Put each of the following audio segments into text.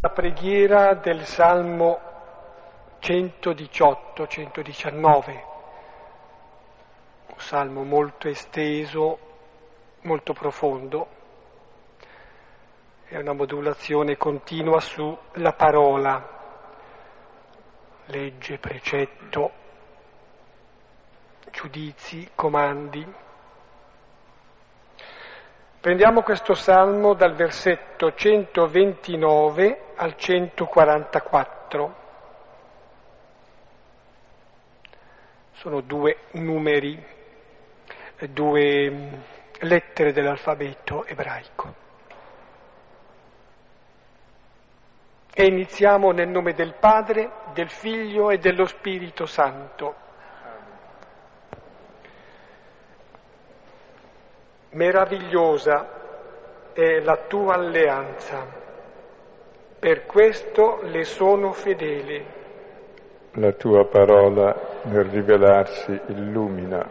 La preghiera del Salmo 118-119, un salmo molto esteso, molto profondo, è una modulazione continua sulla parola, legge, precetto, giudizi, comandi. Prendiamo questo salmo dal versetto 129 al 144. Sono due numeri, due lettere dell'alfabeto ebraico. E iniziamo nel nome del Padre, del Figlio e dello Spirito Santo. Meravigliosa è la tua alleanza, per questo le sono fedele. La tua parola nel rivelarsi illumina,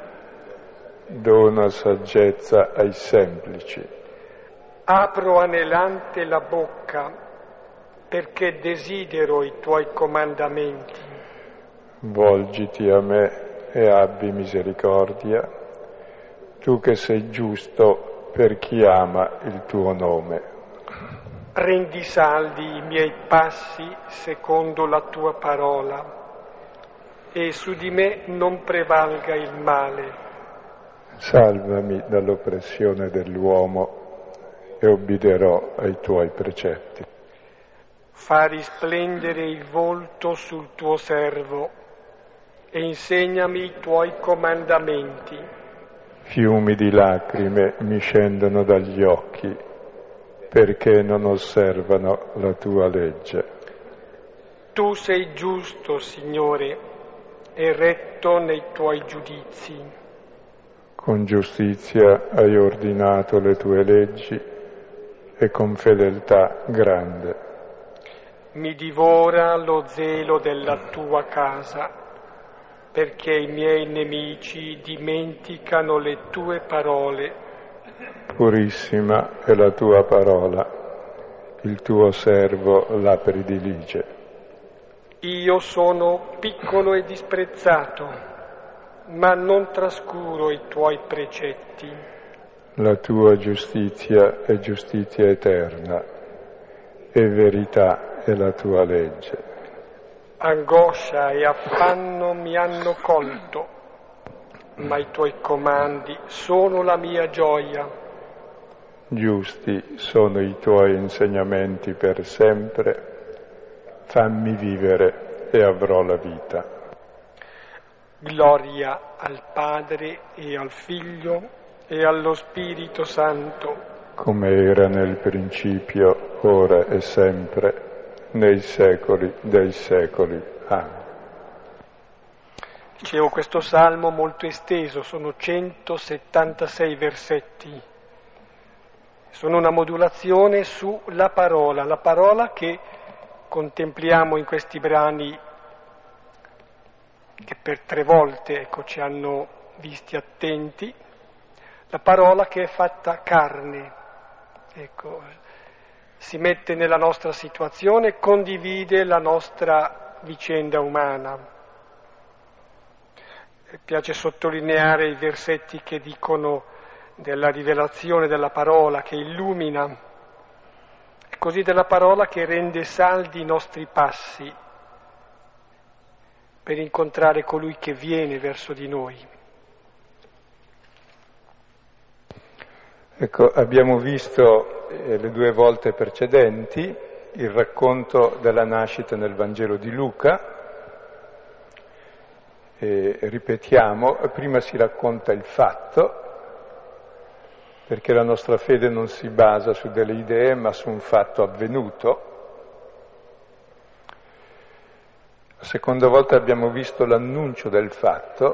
dona saggezza ai semplici. Apro anelante la bocca, perché desidero i tuoi comandamenti. Volgiti a me e abbi misericordia, tu che sei giusto per chi ama il tuo nome. Rendi saldi i miei passi secondo la tua parola, e su di me non prevalga il male. Salvami dall'oppressione dell'uomo e obbederò ai tuoi precetti. Fa risplendere il volto sul tuo servo e insegnami i tuoi comandamenti. Fiumi di lacrime mi scendono dagli occhi perché non osservano la tua legge. Tu sei giusto, Signore, e retto nei tuoi giudizi. Con giustizia hai ordinato le tue leggi e con fedeltà grande. Mi divora lo zelo della tua casa, perché i miei nemici dimenticano le tue parole. Purissima è la tua parola, il tuo servo la predilige. Io sono piccolo e disprezzato, ma non trascuro i tuoi precetti. La tua giustizia è giustizia eterna e verità è la tua legge. Angoscia e affanno mi hanno colto, ma i tuoi comandi sono la mia gioia. Giusti sono i tuoi insegnamenti per sempre, fammi vivere e avrò la vita. Gloria al Padre e al Figlio e allo Spirito Santo. Come era nel principio, ora e sempre, nei secoli dei secoli. Amen. Dicevo, questo salmo molto esteso, sono 176 versetti. Sono una modulazione sulla parola, la parola che contempliamo in questi brani che per 3 volte ci hanno visti attenti, la parola che è fatta carne, si mette nella nostra situazione, condivide la nostra vicenda umana. Mi piace sottolineare i versetti che dicono della rivelazione della parola che illumina, e così della parola che rende saldi i nostri passi per incontrare colui che viene verso di noi. Ecco, abbiamo visto le 2 volte precedenti il racconto della nascita nel Vangelo di Luca. E ripetiamo, prima si racconta il fatto, perché la nostra fede non si basa su delle idee ma su un fatto avvenuto. La seconda volta abbiamo visto l'annuncio del fatto.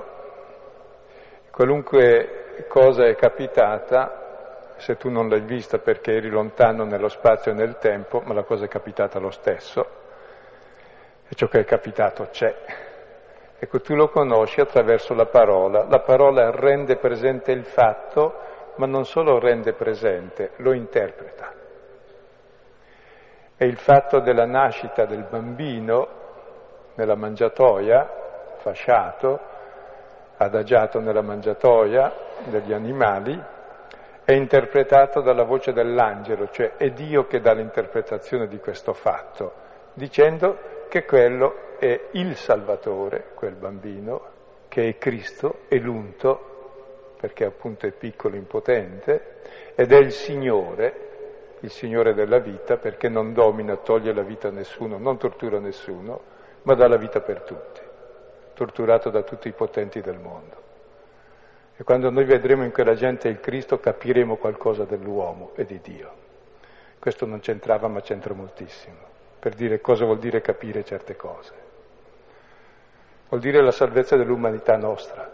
Qualunque cosa è capitata, se tu non l'hai vista perché eri lontano nello spazio e nel tempo, ma la cosa è capitata lo stesso, e ciò che è capitato c'è. Ecco, tu lo conosci attraverso la parola rende presente il fatto, ma non solo rende presente, lo interpreta. E il fatto della nascita del bambino nella mangiatoia, fasciato, adagiato nella mangiatoia degli animali, è interpretato dalla voce dell'angelo, cioè è Dio che dà l'interpretazione di questo fatto, dicendo che quello è il Salvatore, quel bambino, che è Cristo, è l'unto, perché appunto è piccolo e impotente, ed è il Signore della vita, perché non domina, toglie la vita a nessuno, non tortura nessuno, ma dà la vita per tutti, torturato da tutti i potenti del mondo. E quando noi vedremo in quella gente il Cristo capiremo qualcosa dell'uomo e di Dio. Questo non c'entrava, ma c'entra moltissimo, per dire cosa vuol dire capire certe cose. Vuol dire la salvezza dell'umanità nostra.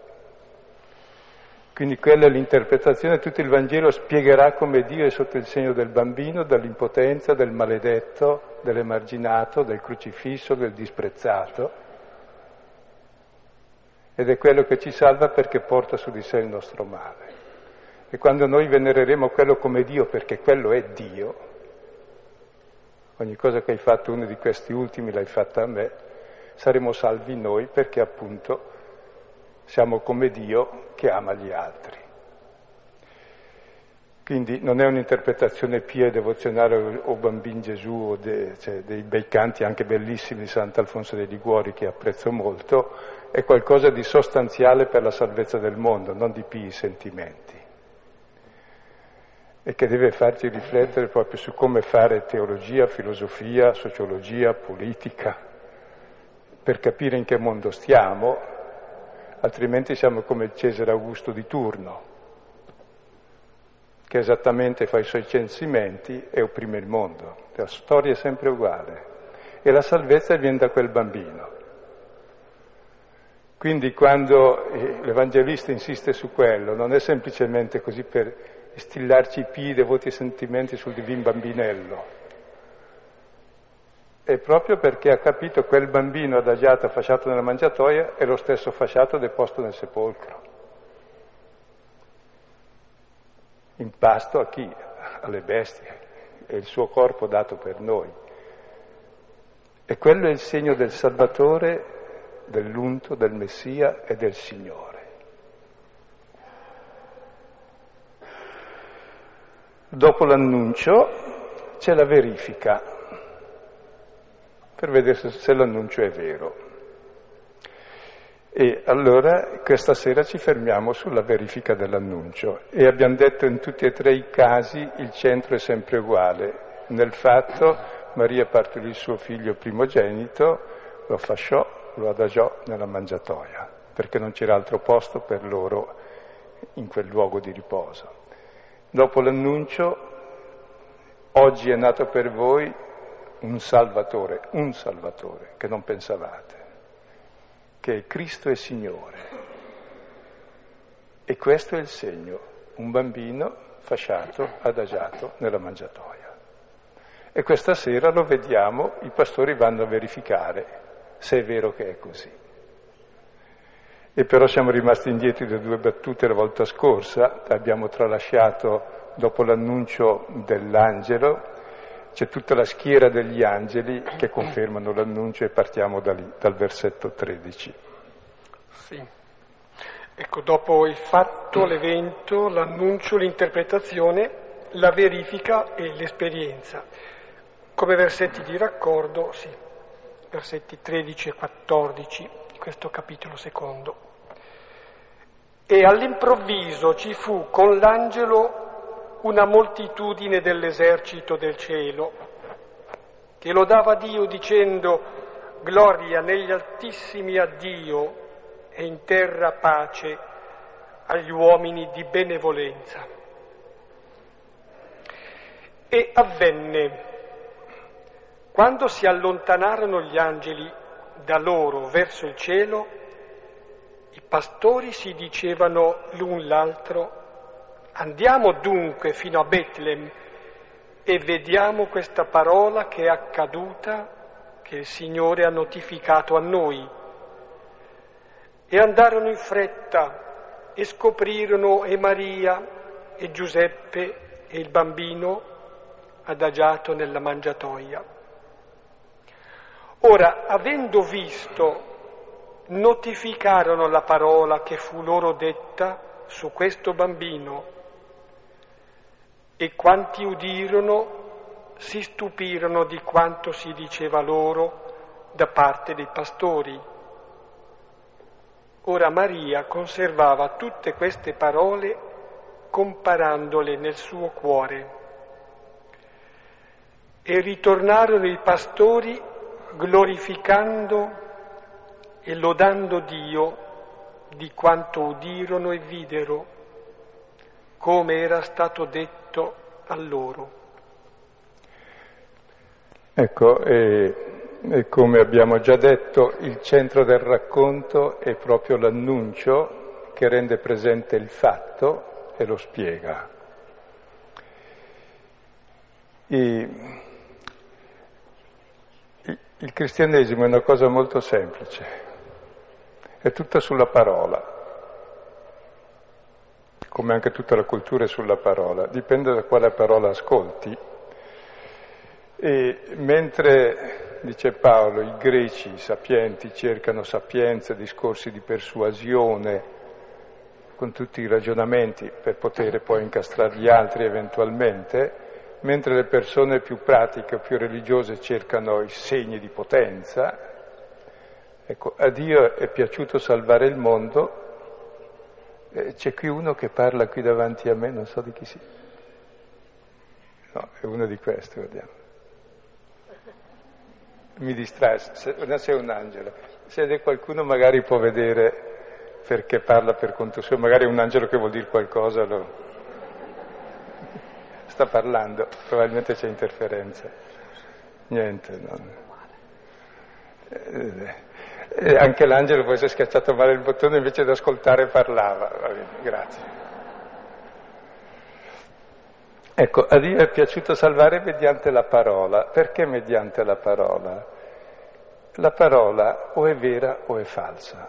Quindi quella è l'interpretazione, tutto il Vangelo spiegherà come Dio è sotto il segno del bambino, dell'impotenza, del maledetto, dell'emarginato, del crocifisso, del disprezzato. Ed è quello che ci salva perché porta su di sé il nostro male. E quando noi venereremo quello come Dio, perché quello è Dio, ogni cosa che hai fatto uno di questi ultimi l'hai fatta a me, saremo salvi noi perché appunto siamo come Dio che ama gli altri. Quindi non è un'interpretazione pia e devozionale o Bambin Gesù o dei bei canti anche bellissimi di Sant'Alfonso dei Liguori che apprezzo molto, è qualcosa di sostanziale per la salvezza del mondo, non di pii sentimenti. E che deve farci riflettere proprio su come fare teologia, filosofia, sociologia, politica, per capire in che mondo stiamo, altrimenti siamo come il Cesare Augusto di turno, che esattamente fa i suoi censimenti e opprime il mondo. La storia è sempre uguale. E la salvezza viene da quel bambino. Quindi quando l'Evangelista insiste su quello, non è semplicemente così per instillarci i pii, devoti sentimenti sul divin bambinello. È proprio perché ha capito quel bambino adagiato, fasciato nella mangiatoia, è lo stesso fasciato deposto nel sepolcro. In pasto a chi? Alle bestie. È il suo corpo dato per noi. E quello è il segno del Salvatore, dell'unto, del Messia e del Signore. Dopo l'annuncio c'è la verifica, per vedere se l'annuncio è vero. E allora questa sera ci fermiamo sulla verifica dell'annuncio e abbiamo detto in tutti e tre i casi il centro è sempre uguale. Nel fatto Maria partorì il suo figlio primogenito, lo fasciò, lo adagiò nella mangiatoia, perché non c'era altro posto per loro in quel luogo di riposo. Dopo l'annuncio, oggi è nato per voi un Salvatore che non pensavate, che è Cristo e Signore. E questo è il segno, un bambino fasciato, adagiato nella mangiatoia. E questa sera lo vediamo, i pastori vanno a verificare se è vero che è così. E però siamo rimasti indietro da 2 battute la volta scorsa, abbiamo tralasciato dopo l'annuncio dell'angelo, c'è tutta la schiera degli angeli che confermano l'annuncio e partiamo da lì, dal versetto 13. Sì. Ecco, dopo il fatto, l'evento, l'annuncio, l'interpretazione, la verifica e l'esperienza. Come versetti di raccordo, sì, versetti 13 e 14 di questo capitolo secondo. E all'improvviso ci fu con l'angelo una moltitudine dell'esercito del cielo, che lodava Dio dicendo: gloria negli altissimi a Dio e in terra pace agli uomini di benevolenza. E avvenne, quando si allontanarono gli angeli da loro verso il cielo, i pastori si dicevano l'un l'altro: andiamo dunque fino a Betlem e vediamo questa parola che è accaduta, che il Signore ha notificato a noi. E andarono in fretta e scoprirono e Maria e Giuseppe e il bambino adagiato nella mangiatoia. Ora, avendo visto, notificarono la parola che fu loro detta su questo bambino, e quanti udirono si stupirono di quanto si diceva loro da parte dei pastori. Ora Maria conservava tutte queste parole comparandole nel suo cuore. E ritornarono i pastori glorificando e lodando Dio di quanto udirono e videro, come era stato detto a loro. Ecco, e come abbiamo già detto, il centro del racconto è proprio l'annuncio che rende presente il fatto e lo spiega. Il cristianesimo è una cosa molto semplice, è tutta sulla parola, come anche tutta la cultura è sulla parola, dipende da quale parola ascolti. E mentre, dice Paolo, i greci i sapienti cercano sapienza, discorsi di persuasione, con tutti i ragionamenti per poter poi incastrare gli altri eventualmente, mentre le persone più pratiche o più religiose cercano i segni di potenza, ecco, a Dio è piaciuto salvare il mondo. C'è qui uno che parla qui davanti a me, non so di chi sia. No, è uno di questi, vediamo. Mi distrae, se è un angelo. Se è qualcuno magari può vedere perché parla per conto suo, magari è un angelo che vuol dire qualcosa, sta parlando, probabilmente c'è interferenza. Niente, no. Anche l'angelo poi si è schiacciato male il bottone, invece di ascoltare parlava. Va bene, grazie. Ecco, a Dio è piaciuto salvare mediante la parola. Perché mediante la parola? La parola o è vera o è falsa.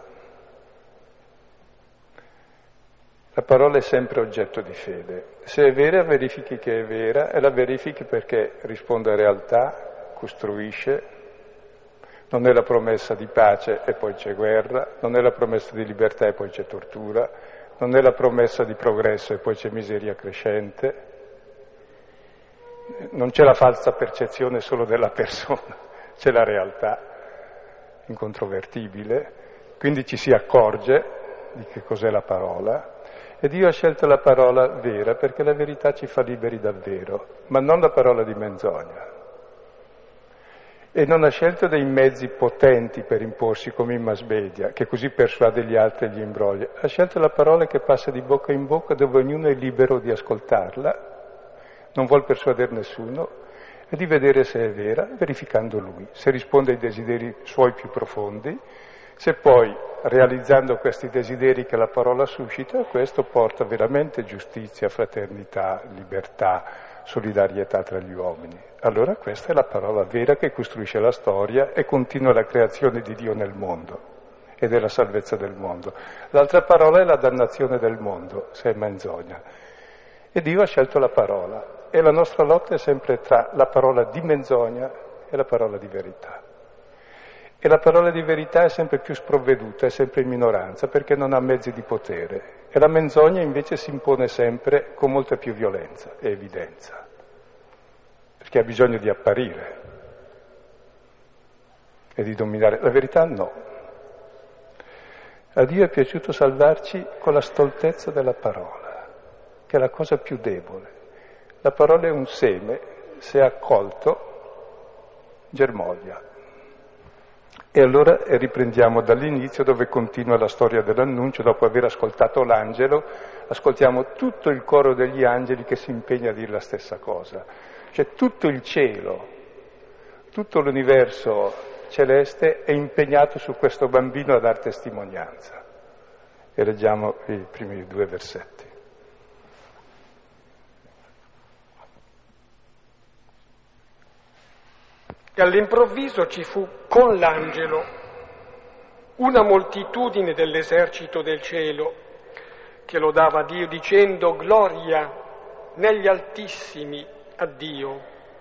La parola è sempre oggetto di fede. Se è vera, verifichi che è vera, e la verifichi perché risponde a realtà, costruisce. Non è la promessa di pace e poi c'è guerra, non è la promessa di libertà e poi c'è tortura, non è la promessa di progresso e poi c'è miseria crescente. Non c'è la falsa percezione solo della persona, c'è la realtà incontrovertibile, quindi ci si accorge di che cos'è la parola, e Dio ha scelto la parola vera perché la verità ci fa liberi davvero, ma non la parola di menzogna. E non ha scelto dei mezzi potenti per imporsi come in mass media, che così persuade gli altri e gli imbroglia. Ha scelto la parola che passa di bocca in bocca, dove ognuno è libero di ascoltarla, non vuol persuadere nessuno, e di vedere se è vera, verificando lui, se risponde ai desideri suoi più profondi, se poi, realizzando questi desideri che la parola suscita, questo porta veramente giustizia, fraternità, libertà, solidarietà tra gli uomini. Allora questa è la parola vera che costruisce la storia e continua la creazione di Dio nel mondo e della salvezza del mondo. L'altra parola è la dannazione del mondo, se è menzogna. E Dio ha scelto la parola. E la nostra lotta è sempre tra la parola di menzogna e la parola di verità. E la parola di verità è sempre più sprovveduta, è sempre in minoranza, perché non ha mezzi di potere. E la menzogna invece si impone sempre con molta più violenza e evidenza, perché ha bisogno di apparire e di dominare. La verità no. A Dio è piaciuto salvarci con la stoltezza della parola, che è la cosa più debole. La parola è un seme, se accolto, germoglia. E allora riprendiamo dall'inizio, dove continua la storia dell'annuncio. Dopo aver ascoltato l'angelo, ascoltiamo tutto il coro degli angeli che si impegna a dire la stessa cosa. Cioè tutto il cielo, tutto l'universo celeste è impegnato su questo bambino a dar testimonianza. E leggiamo i primi 2 versetti. E all'improvviso ci fu con l'angelo una moltitudine dell'esercito del cielo che lodava Dio dicendo: gloria negli altissimi a Dio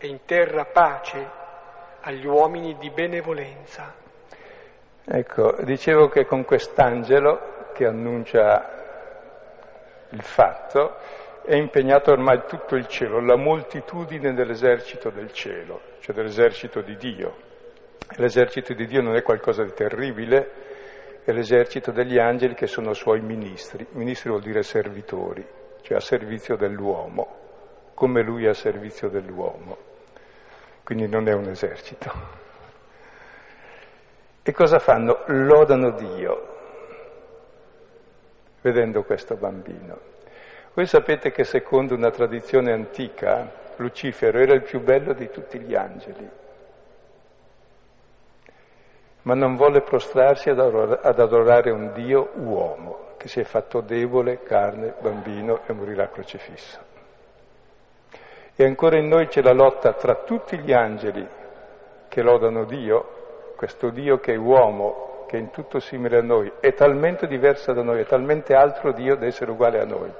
e in terra pace agli uomini di benevolenza. Ecco, dicevo che con quest'angelo che annuncia il fatto è impegnato ormai tutto il cielo, la moltitudine dell'esercito del cielo, cioè dell'esercito di Dio. L'esercito di Dio non è qualcosa di terribile, è l'esercito degli angeli che sono suoi ministri. Ministri vuol dire servitori, cioè a servizio dell'uomo, come lui è a servizio dell'uomo. Quindi non è un esercito. E cosa fanno? Lodano Dio, vedendo questo bambino. Voi sapete che secondo una tradizione antica, Lucifero era il più bello di tutti gli angeli, ma non volle prostrarsi ad adorare un Dio uomo, che si è fatto debole, carne, bambino e morirà crocifisso. E ancora in noi c'è la lotta tra tutti gli angeli che lodano Dio, questo Dio che è uomo, che è in tutto simile a noi, è talmente diverso da noi, è talmente altro Dio da essere uguale a noi.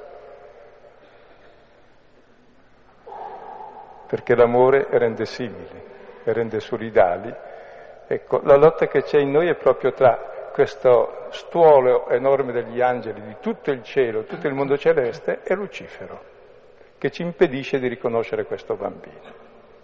Perché l'amore rende simili, rende solidali. Ecco, la lotta che c'è in noi è proprio tra questo stuolo enorme degli angeli, di tutto il cielo, tutto il mondo celeste, e Lucifero, che ci impedisce di riconoscere questo bambino.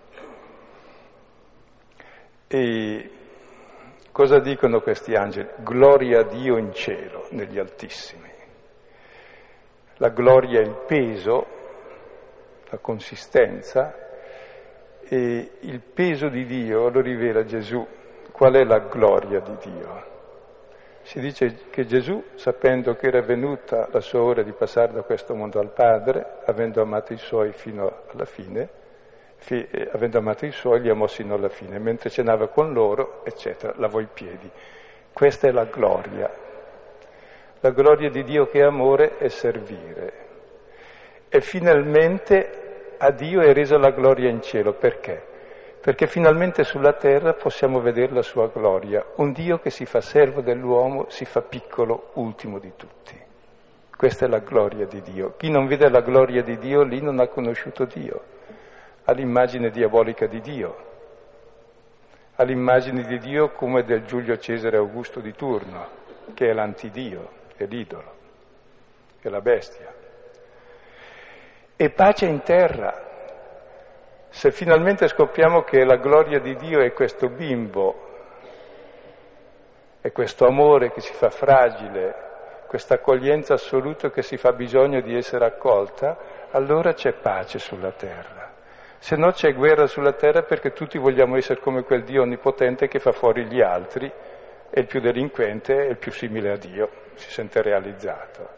E cosa dicono questi angeli? Gloria a Dio in cielo, negli altissimi. La gloria è il peso, la consistenza, e il peso di Dio lo rivela Gesù. Qual è la gloria di Dio? Si dice che Gesù, sapendo che era venuta la sua ora di passare da questo mondo al Padre, avendo amato i suoi fino alla fine, avendo amato i suoi, li amò sino alla fine, mentre cenava con loro, eccetera, lavò i piedi. Questa è la gloria. La gloria di Dio che è amore è servire. E finalmente a Dio è resa la gloria in cielo. Perché? Perché finalmente sulla terra possiamo vedere la sua gloria. Un Dio che si fa servo dell'uomo, si fa piccolo, ultimo di tutti. Questa è la gloria di Dio. Chi non vede la gloria di Dio, lì non ha conosciuto Dio. Ha l'immagine diabolica di Dio. Ha l'immagine di Dio come del Giulio Cesare Augusto di turno, che è l'antidio, è l'idolo, è la bestia. E pace in terra. Se finalmente scopriamo che la gloria di Dio è questo bimbo, è questo amore che si fa fragile, questa accoglienza assoluta che si fa bisogno di essere accolta, allora c'è pace sulla terra. Se no c'è guerra sulla terra perché tutti vogliamo essere come quel Dio onnipotente che fa fuori gli altri, e il più delinquente è il più simile a Dio, si sente realizzato.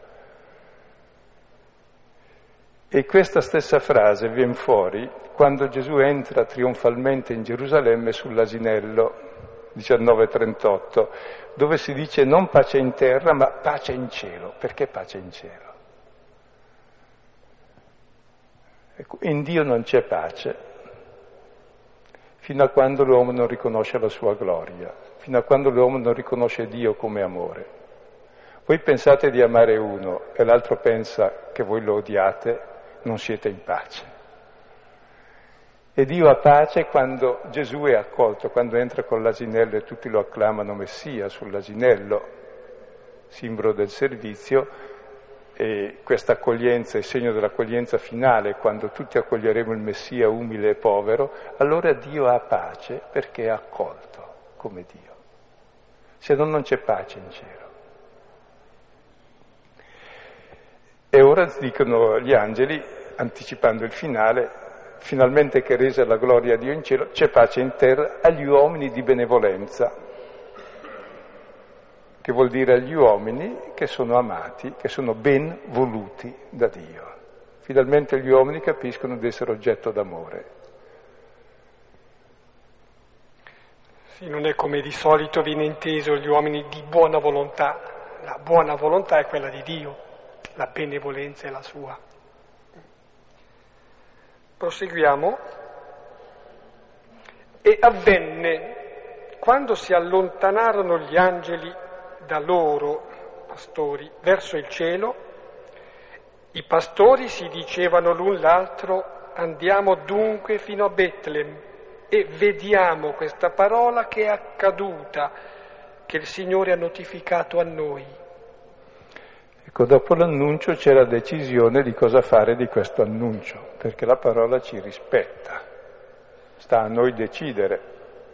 E questa stessa frase viene fuori quando Gesù entra trionfalmente in Gerusalemme sull'asinello, 19:38, dove si dice non pace in terra ma pace in cielo. Perché pace in cielo? Ecco, in Dio non c'è pace fino a quando l'uomo non riconosce la sua gloria, fino a quando l'uomo non riconosce Dio come amore. Voi pensate di amare uno e l'altro pensa che voi lo odiate, non siete in pace. E Dio ha pace quando Gesù è accolto, quando entra con l'asinello e tutti lo acclamano Messia sull'asinello, simbolo del servizio, e questa accoglienza è segno dell'accoglienza finale, quando tutti accoglieremo il Messia umile e povero, allora Dio ha pace perché è accolto come Dio. Se no non c'è pace in cielo. E ora dicono gli angeli, anticipando il finale, finalmente che resa la gloria a Dio in cielo, c'è pace in terra agli uomini di benevolenza, che vuol dire agli uomini che sono amati, che sono ben voluti da Dio. Finalmente gli uomini capiscono di essere oggetto d'amore. Sì, non è come di solito viene inteso gli uomini di buona volontà. La buona volontà è quella di Dio. La benevolenza è la sua. Proseguiamo. E avvenne, quando si allontanarono gli angeli da loro, pastori, verso il cielo, i pastori si dicevano l'un l'altro, Andiamo dunque fino a Betlem e vediamo questa parola che è accaduta, che il Signore ha notificato a noi. Ecco, dopo l'annuncio c'è la decisione di cosa fare di questo annuncio, perché la parola ci rispetta, sta a noi decidere.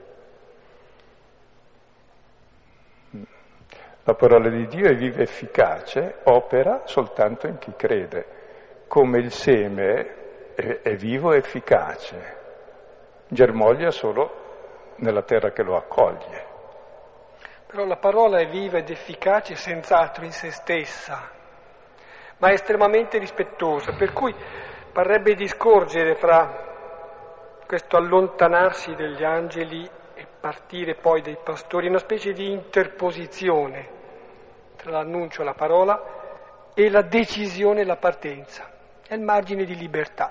La parola di Dio è viva e efficace, opera soltanto in chi crede, come il seme è vivo e efficace, germoglia solo nella terra che lo accoglie. Però la parola è viva ed efficace senz'altro in se stessa, ma è estremamente rispettosa, per cui parrebbe discorgere fra questo allontanarsi degli angeli e partire poi dei pastori, una specie di interposizione tra l'annuncio e la parola e la decisione e la partenza. È il margine di libertà.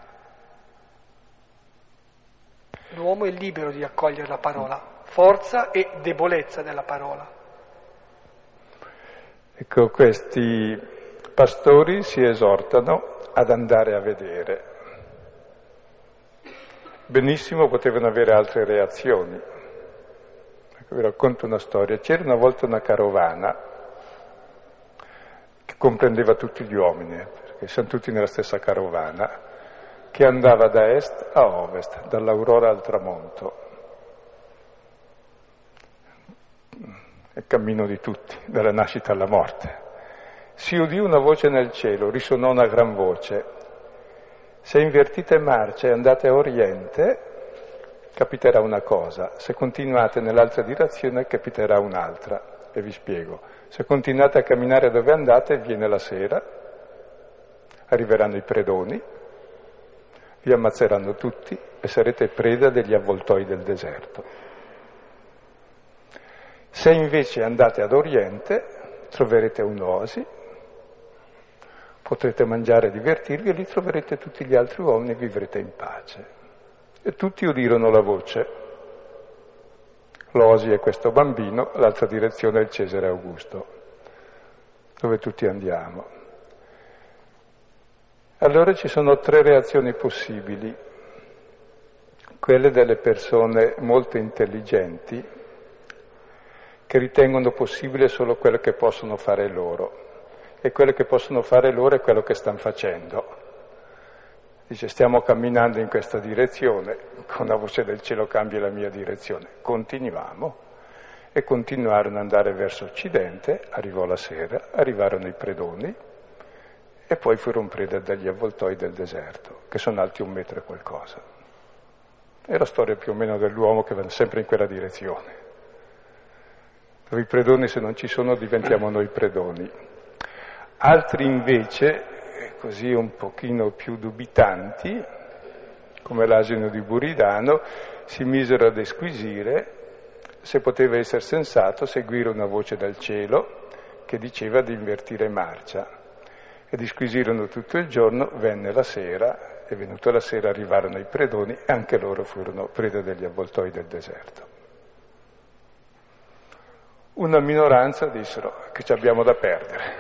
L'uomo è libero di accogliere la parola, forza e debolezza della parola. Ecco, questi pastori si esortano ad andare a vedere. Benissimo potevano avere altre reazioni. Ecco, vi racconto una storia. C'era una volta una carovana che comprendeva tutti gli uomini, perché siamo tutti nella stessa carovana, che andava da est a ovest, dall'aurora al tramonto. È il cammino di tutti, dalla nascita alla morte. Si udì una voce nel cielo, risonò una gran voce. Se invertite marcia e andate a oriente, capiterà una cosa. Se continuate nell'altra direzione, capiterà un'altra. E vi spiego. Se continuate a camminare dove andate, viene la sera, arriveranno i predoni, vi ammazzeranno tutti e sarete preda degli avvoltoi del deserto. Se invece andate ad oriente, troverete un'oasi, potrete mangiare e divertirvi e lì troverete tutti gli altri uomini e vivrete in pace. E tutti udirono la voce. L'oasi è questo bambino, l'altra direzione è il Cesare Augusto, dove tutti andiamo. Allora ci sono tre reazioni possibili, quelle delle persone molto intelligenti che ritengono possibile solo quello che possono fare loro, e quello che possono fare loro è quello che stanno facendo. Dice, stiamo camminando in questa direzione, con la voce del cielo cambia la mia direzione, continuiamo. E continuarono ad andare verso occidente, arrivò la sera, arrivarono i predoni e poi furono preda dagli avvoltoi del deserto, che sono alti 1 metro e qualcosa. È la storia più o meno dell'uomo che va sempre in quella direzione. Dove i predoni, se non ci sono, diventiamo noi predoni. Altri invece, così un pochino più dubitanti, come l'asino di Buridano, si misero ad esquisire se poteva essere sensato seguire una voce dal cielo che diceva di invertire marcia. E disquisirono tutto il giorno, venne la sera, e venuta la sera arrivarono i predoni e anche loro furono preda degli avvoltoi del deserto. Una minoranza dissero che ci abbiamo da perdere.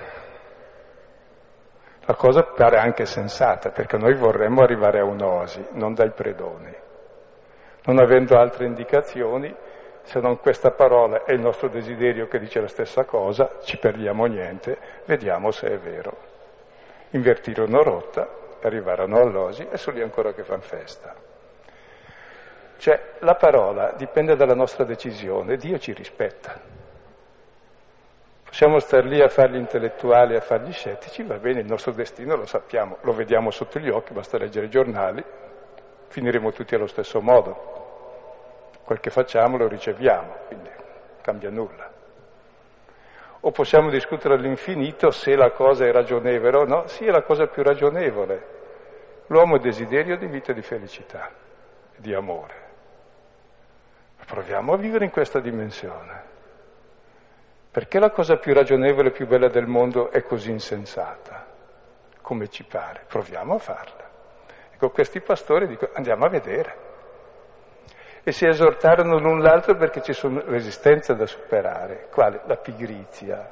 La cosa pare anche sensata, perché noi vorremmo arrivare a un'oasi, non dai predoni. Non avendo altre indicazioni, se non questa parola e il nostro desiderio che dice la stessa cosa, ci perdiamo niente, vediamo se è vero. Invertirono rotta, arrivarono all'oasi e sono lì ancora che fanno festa. Cioè, la parola dipende dalla nostra decisione, Dio ci rispetta. Possiamo star lì a fare gli intellettuali, a fare gli scettici, va bene, il nostro destino lo sappiamo, lo vediamo sotto gli occhi, basta leggere i giornali, finiremo tutti allo stesso modo. Quel che facciamo lo riceviamo, quindi non cambia nulla. O possiamo discutere all'infinito se la cosa è ragionevole o no. Sì, è la cosa più ragionevole. L'uomo ha desiderio di vita e di felicità, di amore. Proviamo a vivere in questa dimensione. Perché la cosa più ragionevole e più bella del mondo è così insensata, come ci pare? Proviamo a farla. Ecco, questi pastori dicono, andiamo a vedere. E si esortarono l'un l'altro perché ci sono resistenze da superare. Quale? La pigrizia,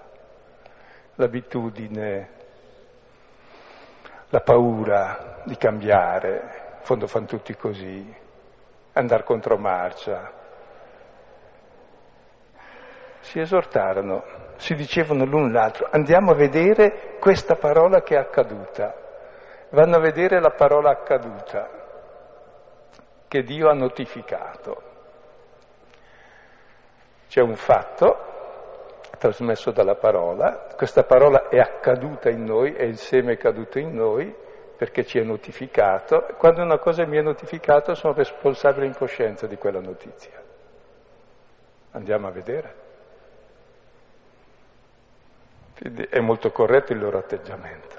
l'abitudine, la paura di cambiare. fondo fanno tutti così, andare contromarcia. Si esortarono, si dicevano l'un l'altro, andiamo a vedere questa parola che è accaduta. Vanno a vedere la parola accaduta che Dio ha notificato. C'è un fatto trasmesso dalla parola, questa parola è accaduta in noi, è il seme caduto in noi, perché ci è notificato. Quando una cosa mi è notificata sono responsabile in coscienza di quella notizia. Andiamo a vedere. Quindi è molto corretto il loro atteggiamento.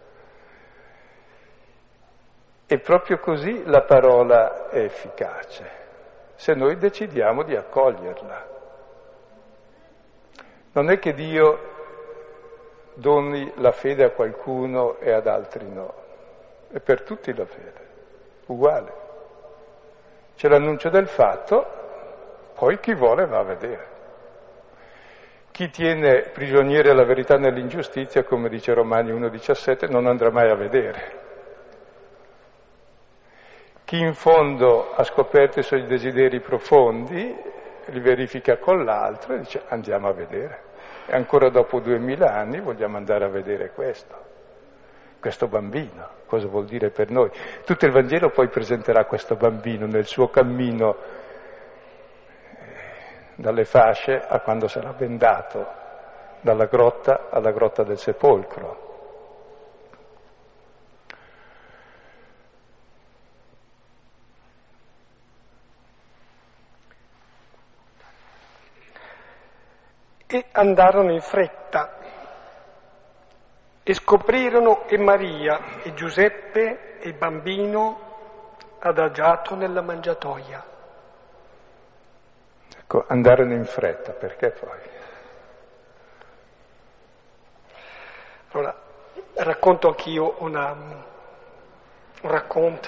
E proprio così la parola è efficace, se noi decidiamo di accoglierla. Non è che Dio doni la fede a qualcuno e ad altri no, è per tutti la fede, uguale. C'è l'annuncio del fatto, poi chi vuole va a vedere. Chi tiene prigioniere la verità nell'ingiustizia, come dice Romani 1,17, non andrà mai a vedere. Chi in fondo ha scoperto i suoi desideri profondi, li verifica con l'altro e dice andiamo a vedere. E ancora dopo 2000 anni vogliamo andare a vedere questo bambino, cosa vuol dire per noi. Tutto il Vangelo poi presenterà questo bambino nel suo cammino dalle fasce a quando sarà bendato, dalla grotta alla grotta del sepolcro. E andarono in fretta e scoprirono e Maria e Giuseppe e il bambino adagiato nella mangiatoia. Ecco, andarono in fretta, perché poi? Allora, racconto anch'io un racconto.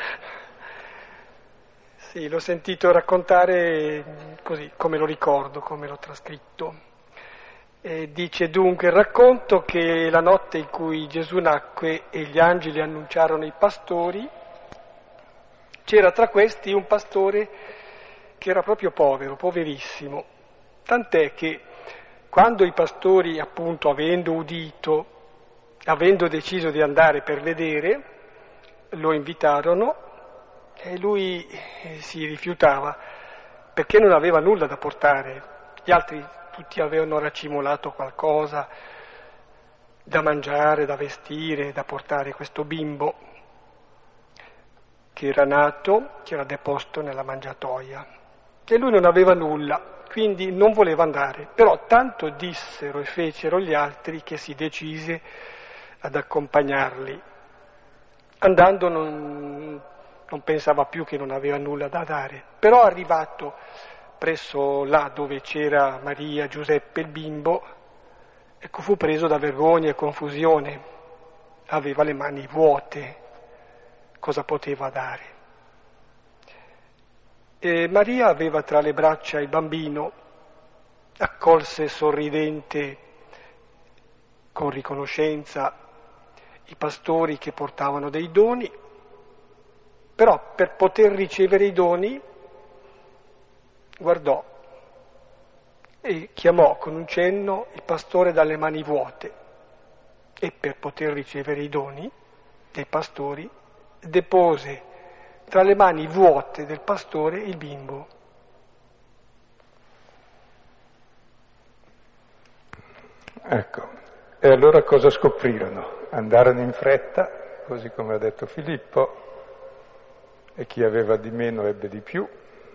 Sì, l'ho sentito raccontare così, come lo ricordo, come l'ho trascritto. E dice dunque il racconto che la notte in cui Gesù nacque e gli angeli annunciarono i pastori, c'era tra questi un pastore che era proprio povero, poverissimo. Tant'è che quando i pastori, appunto, avendo udito, avendo deciso di andare per vedere, lo invitarono e lui si rifiutava perché non aveva nulla da portare. Gli altri tutti avevano racimolato qualcosa da mangiare, da vestire, da portare questo bimbo che era nato, che era deposto nella mangiatoia. E lui non aveva nulla, quindi non voleva andare. Però tanto dissero e fecero gli altri che si decise ad accompagnarli. Andando non pensava più che non aveva nulla da dare, però arrivato presso là dove c'era Maria, Giuseppe, il bimbo, ecco, fu preso da vergogna e confusione, aveva le mani vuote, cosa poteva dare? E Maria aveva tra le braccia il bambino, accolse sorridente, con riconoscenza, i pastori che portavano dei doni. Però per poter ricevere i doni guardò e chiamò con un cenno il pastore dalle mani vuote e per poter ricevere i doni dei pastori depose tra le mani vuote del pastore il bimbo. Ecco, e allora cosa scoprirono? Andarono in fretta, così come ha detto Filippo, e chi aveva di meno ebbe di più,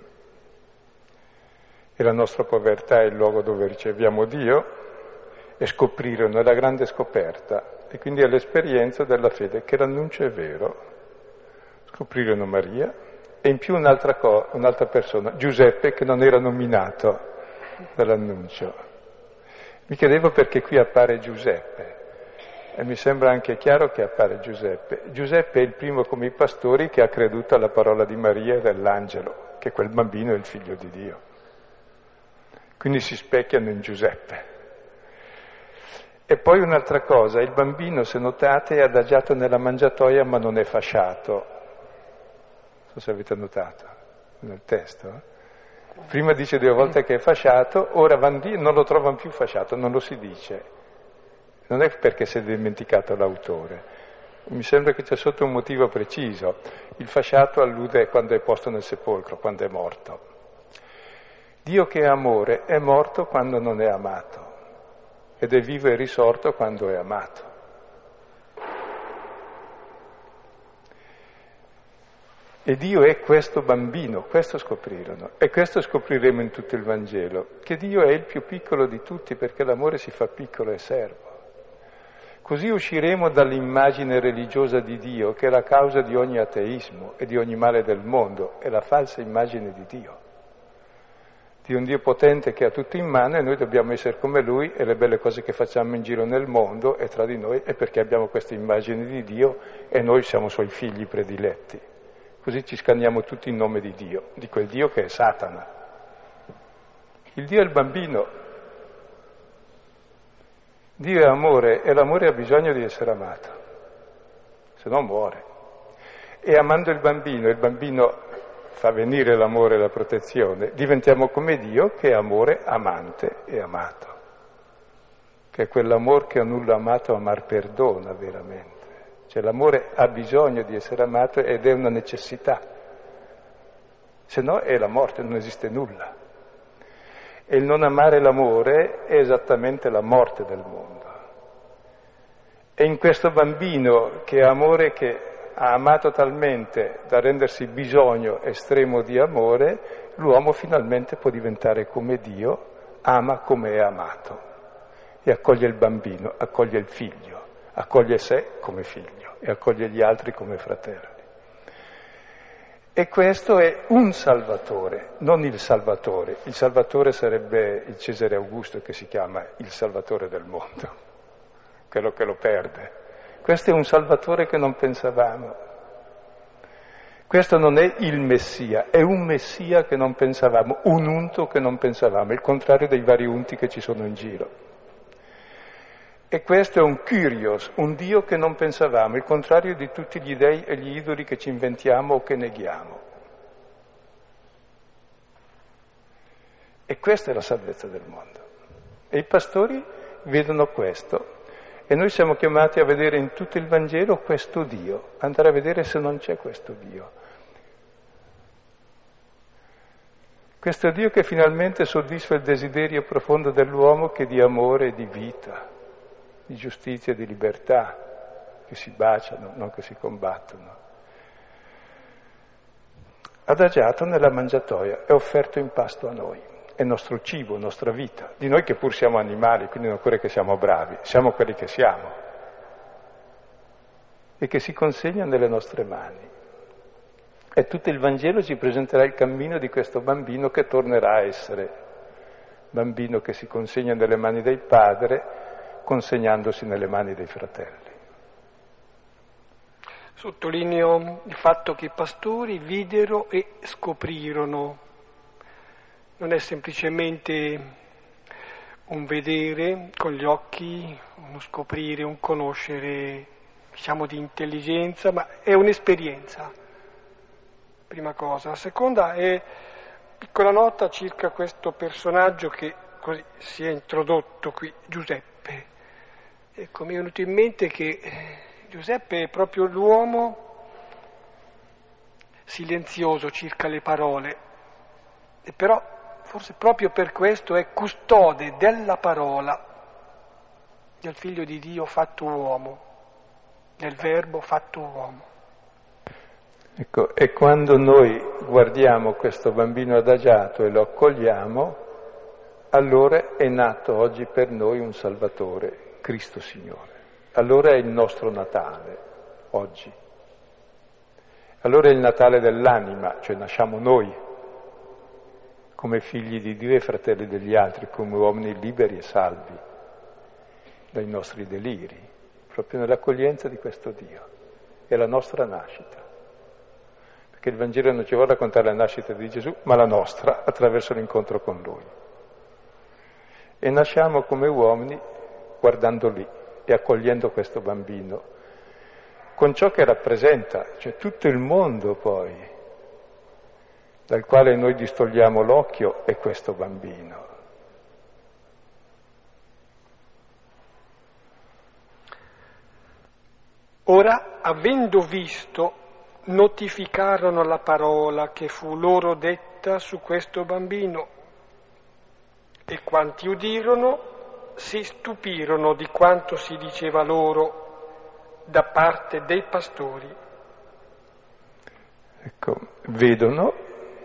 e la nostra povertà è il luogo dove riceviamo Dio, e scoprirono, è la grande scoperta, e quindi è l'esperienza della fede, che l'annuncio è vero. Scoprirono Maria, e in più un'altra persona, Giuseppe, che non era nominato dall'annuncio. Mi chiedevo perché qui appare Giuseppe. E mi sembra anche chiaro che appare Giuseppe. Giuseppe è il primo come i pastori che ha creduto alla parola di Maria e dell'angelo, che quel bambino è il figlio di Dio. Quindi si specchiano in Giuseppe. E poi un'altra cosa, il bambino, se notate, è adagiato nella mangiatoia ma non è fasciato. so se avete notato nel testo. Prima dice 2 volte che è fasciato, ora van lì, non lo trovano più fasciato, non lo si dice. Non è perché si è dimenticato l'autore. Mi sembra che c'è sotto un motivo preciso. Il fasciato allude quando è posto nel sepolcro, quando è morto. Dio che è amore è morto quando non è amato ed è vivo e risorto quando è amato. E Dio è questo bambino, questo scoprirono, e questo scopriremo in tutto il Vangelo, che Dio è il più piccolo di tutti perché l'amore si fa piccolo e servo. Così usciremo dall'immagine religiosa di Dio, che è la causa di ogni ateismo e di ogni male del mondo, è la falsa immagine di Dio. Di un Dio potente che ha tutto in mano e noi dobbiamo essere come Lui e le belle cose che facciamo in giro nel mondo e tra di noi è perché abbiamo questa immagine di Dio e noi siamo Suoi figli prediletti. Così ci scanniamo tutti in nome di Dio, di quel Dio che è Satana. Il Dio è il bambino. Dio è amore e l'amore ha bisogno di essere amato, se no muore. E amando il bambino fa venire l'amore e la protezione, diventiamo come Dio che è amore, amante e amato. Che è quell'amor che a nulla amato amar perdona veramente. Cioè l'amore ha bisogno di essere amato ed è una necessità, se no è la morte, non esiste nulla. E il non amare l'amore è esattamente la morte del mondo. E in questo bambino che è amore, che ha amato talmente da rendersi bisogno estremo di amore, l'uomo finalmente può diventare come Dio, ama come è amato e accoglie il bambino, accoglie il figlio, accoglie sé come figlio e accoglie gli altri come fratelli. E questo è un Salvatore, non il Salvatore. Il Salvatore sarebbe il Cesare Augusto che si chiama il Salvatore del mondo, quello che lo perde. Questo è un Salvatore che non pensavamo. Questo non è il Messia, è un Messia che non pensavamo, un unto che non pensavamo, il contrario dei vari unti che ci sono in giro. E questo è un Kyrios, un Dio che non pensavamo, il contrario di tutti gli dei e gli idoli che ci inventiamo o che neghiamo. E questa è la salvezza del mondo. E i pastori vedono questo. E noi siamo chiamati a vedere in tutto il Vangelo questo Dio, andare a vedere se non c'è questo Dio. Questo Dio che finalmente soddisfa il desiderio profondo dell'uomo che è di amore e di vita, di giustizia e di libertà, che si baciano, non che si combattono. Adagiato nella mangiatoia, è offerto in pasto a noi, è il nostro cibo, nostra vita, di noi che pur siamo animali, quindi non occorre che siamo bravi, siamo quelli che siamo, e che si consegna nelle nostre mani. E tutto il Vangelo ci presenterà il cammino di questo bambino che tornerà a essere bambino che si consegna nelle mani del Padre, consegnandosi nelle mani dei fratelli. Sottolineo il fatto che i pastori videro e scoprirono. Non è semplicemente un vedere con gli occhi, uno scoprire, un conoscere, diciamo di intelligenza, ma è un'esperienza, prima cosa. La seconda è piccola nota circa questo personaggio che così si è introdotto qui, Giuseppe. Ecco, mi è venuto in mente che Giuseppe è proprio l'uomo silenzioso circa le parole, e però forse proprio per questo è custode della parola del Figlio di Dio fatto uomo, del Verbo fatto uomo. Ecco, e quando noi guardiamo questo bambino adagiato e lo accogliamo, allora è nato oggi per noi un Salvatore, Cristo Signore. Allora è il nostro Natale, oggi. Allora è il Natale dell'anima, cioè nasciamo noi, come figli di Dio e fratelli degli altri, come uomini liberi e salvi dai nostri deliri, proprio nell'accoglienza di questo Dio. È la nostra nascita. Perché il Vangelo non ci vuole raccontare la nascita di Gesù, ma la nostra, attraverso l'incontro con Lui. E nasciamo come uomini guardando lì e accogliendo questo bambino, con ciò che rappresenta, cioè tutto il mondo poi, dal quale noi distogliamo l'occhio è questo bambino. Ora, avendo visto, notificarono la parola che fu loro detta su questo bambino, e quanti udirono si stupirono di quanto si diceva loro da parte dei pastori. Ecco, vedono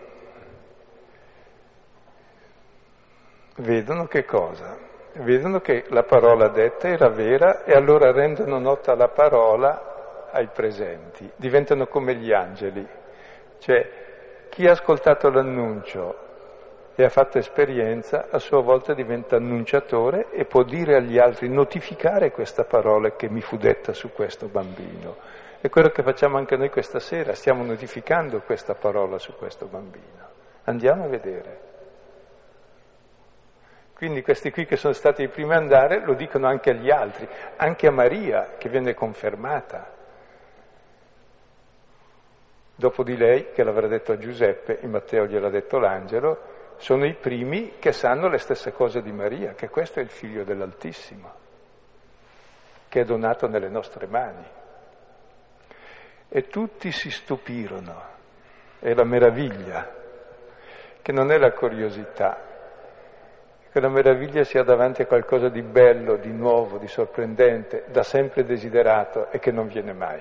che cosa? Vedono che la parola detta era vera e allora rendono nota la parola ai presenti, diventano come gli angeli, cioè chi ha ascoltato l'annuncio e ha fatto esperienza a sua volta diventa annunciatore e può dire agli altri, notificare questa parola che mi fu detta su questo bambino. È quello che facciamo anche noi questa sera, stiamo notificando questa parola su questo bambino. Andiamo a vedere. Quindi questi qui che sono stati i primi a andare lo dicono anche agli altri, anche a Maria che viene confermata. Dopo di lei, che l'avrà detto a Giuseppe, in Matteo gliel'ha detto l'angelo, sono i primi che sanno le stesse cose di Maria, che questo è il figlio dell'Altissimo, che è donato nelle nostre mani. E tutti si stupirono, è la meraviglia, che non è la curiosità, che la meraviglia sia davanti a qualcosa di bello, di nuovo, di sorprendente, da sempre desiderato e che non viene mai.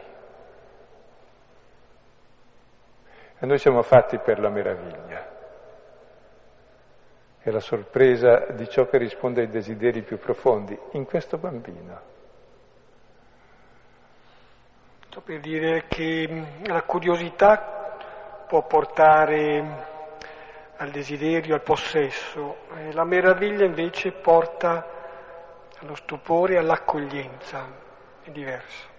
E noi siamo fatti per la meraviglia. È la sorpresa di ciò che risponde ai desideri più profondi in questo bambino. Sto per dire che la curiosità può portare al desiderio, al possesso, e la meraviglia invece porta allo stupore, all'accoglienza, è diverso.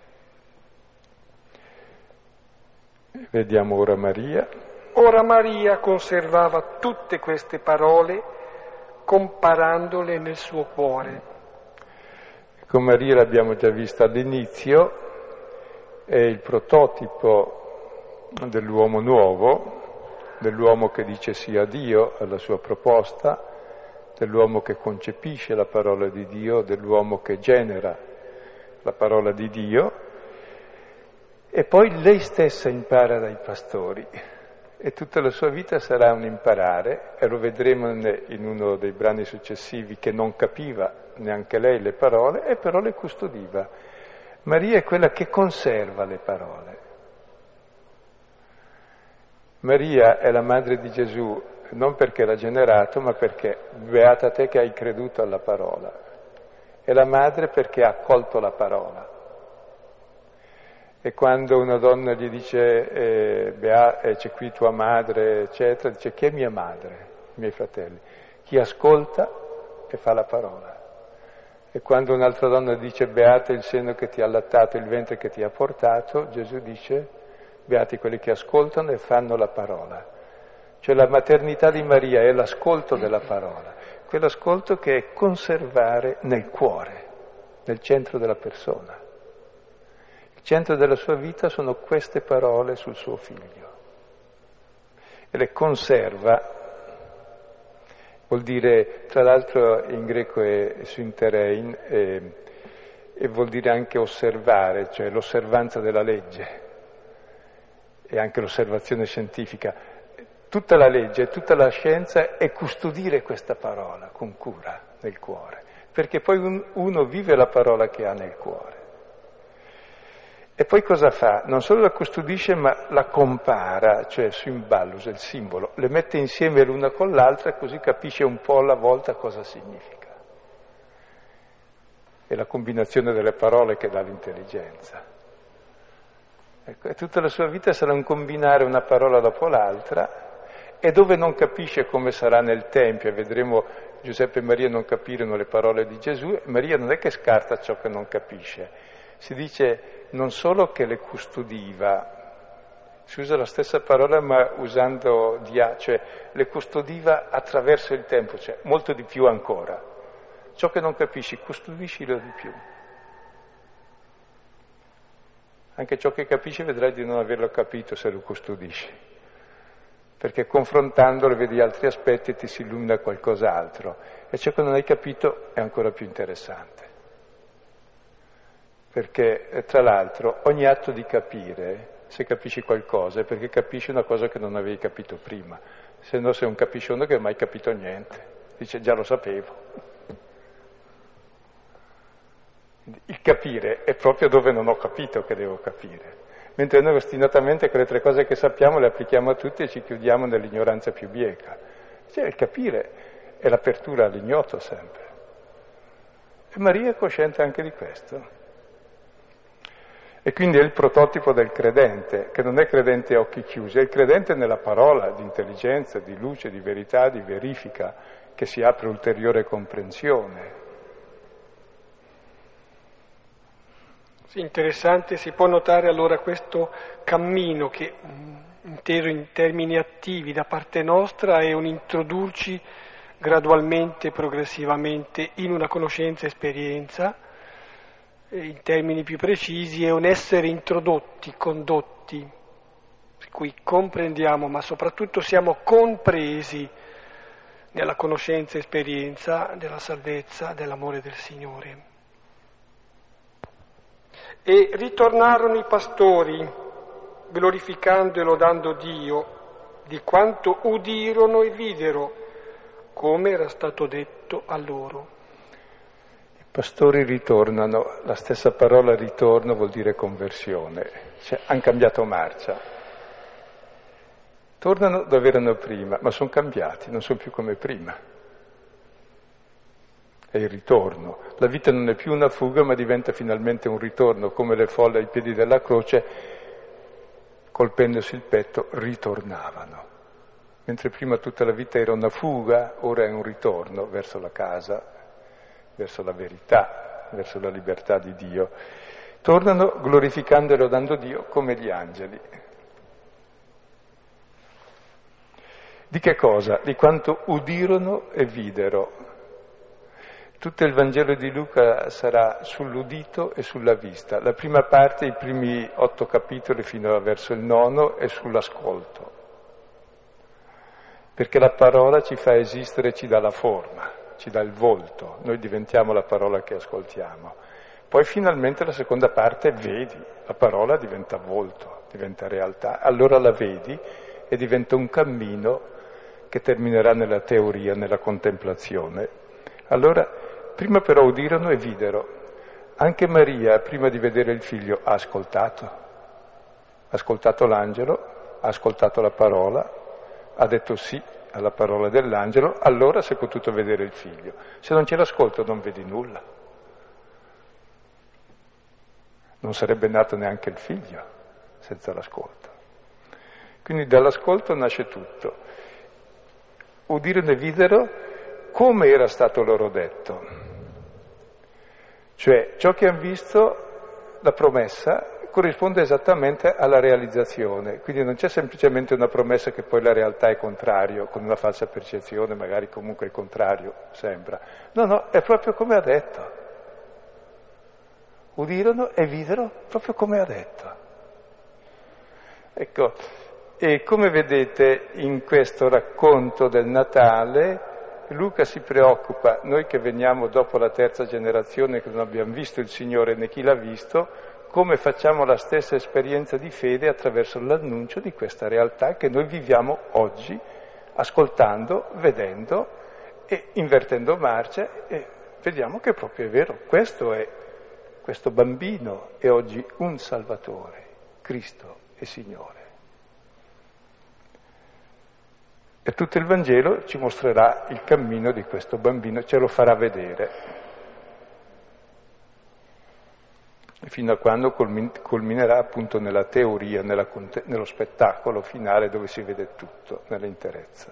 Vediamo ora Maria. Ora Maria conservava tutte queste parole, comparandole nel suo cuore. Con Maria l'abbiamo già vista all'inizio, è il prototipo dell'uomo nuovo, dell'uomo che dice sì a Dio, alla sua proposta, dell'uomo che concepisce la parola di Dio, dell'uomo che genera la parola di Dio, e poi lei stessa impara dai pastori e tutta la sua vita sarà un imparare, e lo vedremo in uno dei brani successivi, che non capiva neanche lei le parole e però le custodiva. Maria è quella che conserva le parole. Maria è la madre di Gesù non perché l'ha generato, ma perché beata te che hai creduto alla parola. È la madre perché ha accolto la parola. E quando una donna gli dice c'è qui tua madre, eccetera, dice chi è mia madre, i miei fratelli? Chi ascolta e fa la parola. E quando un'altra donna dice beato il seno che ti ha allattato, il ventre che ti ha portato, Gesù dice beati quelli che ascoltano e fanno la parola. Cioè la maternità di Maria è l'ascolto della parola, quell'ascolto che è conservare nel cuore, nel centro della persona. Il centro della sua vita sono queste parole sul suo figlio. E le conserva, vuol dire, tra l'altro in greco è synterein, e vuol dire anche osservare, cioè l'osservanza della legge e anche l'osservazione scientifica. Tutta la legge, tutta la scienza è custodire questa parola con cura nel cuore, perché poi uno vive la parola che ha nel cuore. E poi cosa fa? Non solo la custodisce, ma la compara, cioè symballus, il simbolo, le mette insieme l'una con l'altra, così capisce un po' alla volta cosa significa. È la combinazione delle parole che dà l'intelligenza. Ecco, e tutta la sua vita sarà un combinare una parola dopo l'altra, e dove non capisce come sarà nel Tempio, e vedremo Giuseppe e Maria non capirono le parole di Gesù, Maria non è che scarta ciò che non capisce, si dice non solo che le custodiva, si usa la stessa parola ma usando cioè le custodiva attraverso il tempo, cioè molto di più ancora. Ciò che non capisci, custodiscilo di più. Anche ciò che capisci vedrai di non averlo capito se lo custodisci. perché confrontandole vedi altri aspetti e ti si illumina qualcos'altro, e ciò che non hai capito è ancora più interessante. Perché, tra l'altro, ogni atto di capire, se capisci qualcosa, è perché capisci una cosa che non avevi capito prima, se no sei un capiscione che non hai mai capito niente, dice già lo sapevo. Il capire è proprio dove non ho capito che devo capire, mentre noi ostinatamente quelle 3 cose che sappiamo le applichiamo a tutti e ci chiudiamo nell'ignoranza più bieca. Cioè, il capire è l'apertura all'ignoto sempre. E Maria è cosciente anche di questo. E quindi è il prototipo del credente, che non è credente a occhi chiusi, è il credente nella parola di intelligenza, di luce, di verità, di verifica, che si apre ulteriore comprensione. Sì, interessante, si può notare allora questo cammino che, intero in termini attivi da parte nostra, è un introdurci gradualmente, progressivamente in una conoscenza e esperienza, in termini più precisi è un essere introdotti, condotti, per cui comprendiamo, ma soprattutto siamo compresi nella conoscenza e esperienza della salvezza, dell'amore del Signore. E ritornarono i pastori, glorificando e lodando Dio, di quanto udirono e videro, come era stato detto a loro. I pastori ritornano, la stessa parola ritorno vuol dire conversione, cioè hanno cambiato marcia. Tornano dove erano prima, ma sono cambiati, non sono più come prima. È il ritorno. La vita non è più una fuga, ma diventa finalmente un ritorno, come le folle ai piedi della croce, colpendosi il petto, ritornavano. Mentre prima tutta la vita era una fuga, ora è un ritorno verso la casa, verso la verità, verso la libertà di Dio. Tornano glorificando e lodando Dio come gli angeli. Di che cosa? Di quanto udirono e videro. Tutto il Vangelo di Luca sarà sull'udito e sulla vista. La prima parte, i primi 8 capitoli fino verso il 9, è sull'ascolto. Perché la parola ci fa esistere, ci dà la forma, ci dà il volto. Noi diventiamo la parola che ascoltiamo. Poi finalmente la seconda parte vedi, la parola diventa volto, diventa realtà. Allora la vedi e diventa un cammino che terminerà nella teoria, nella contemplazione. Allora, prima però udirono e videro. Anche Maria, prima di vedere il figlio, ha ascoltato l'angelo, ha ascoltato la parola, ha detto sì alla parola dell'angelo, allora si è potuto vedere il figlio. Se non c'è l'ascolto non vedi nulla. Non sarebbe nato neanche il figlio senza l'ascolto. Quindi dall'ascolto nasce tutto. Udirono e videro come era stato loro detto. Cioè, ciò che hanno visto, la promessa, corrisponde esattamente alla realizzazione. Quindi non c'è semplicemente una promessa che poi la realtà è contrario, con una falsa percezione, magari comunque il contrario sembra. No, è proprio come ha detto. Udirono e videro proprio come ha detto. Ecco, e come vedete in questo racconto del Natale, Luca si preoccupa, noi che veniamo dopo la 3ª generazione che non abbiamo visto il Signore né chi l'ha visto, come facciamo la stessa esperienza di fede attraverso l'annuncio di questa realtà che noi viviamo oggi, ascoltando, vedendo e invertendo marcia, e vediamo che proprio è vero. Questo bambino è oggi un Salvatore, Cristo e Signore. E tutto il Vangelo ci mostrerà il cammino di questo bambino, ce lo farà vedere, fino a quando culminerà appunto nella teoria, nello spettacolo finale dove si vede tutto, nell'interezza.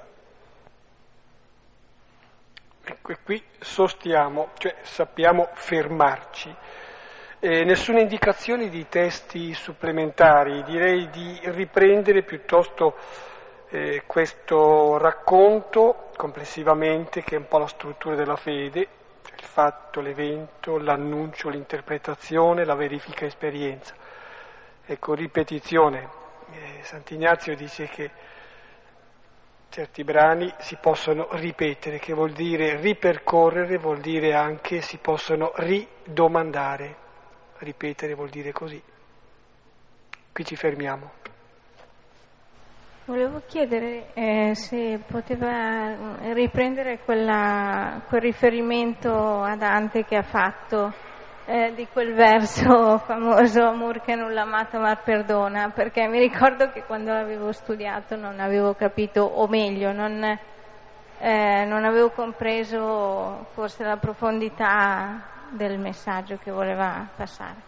Ecco, e qui sostiamo, cioè sappiamo fermarci. Nessuna indicazione di testi supplementari, direi di riprendere piuttosto questo racconto complessivamente, che è un po' la struttura della fede, cioè il fatto, l'evento, l'annuncio, l'interpretazione, la verifica e esperienza. Ecco, ripetizione. Sant'Ignazio dice che Certi brani si possono ripetere, che vuol dire ripercorrere, vuol dire anche si possono ridomandare. Ripetere vuol dire così. Qui ci fermiamo. Volevo chiedere se poteva riprendere quel riferimento a Dante che ha fatto di quel verso famoso, amor che nulla amato mar perdona, perché mi ricordo che quando l'avevo studiato non avevo capito, o meglio, non avevo compreso forse la profondità del messaggio che voleva passare.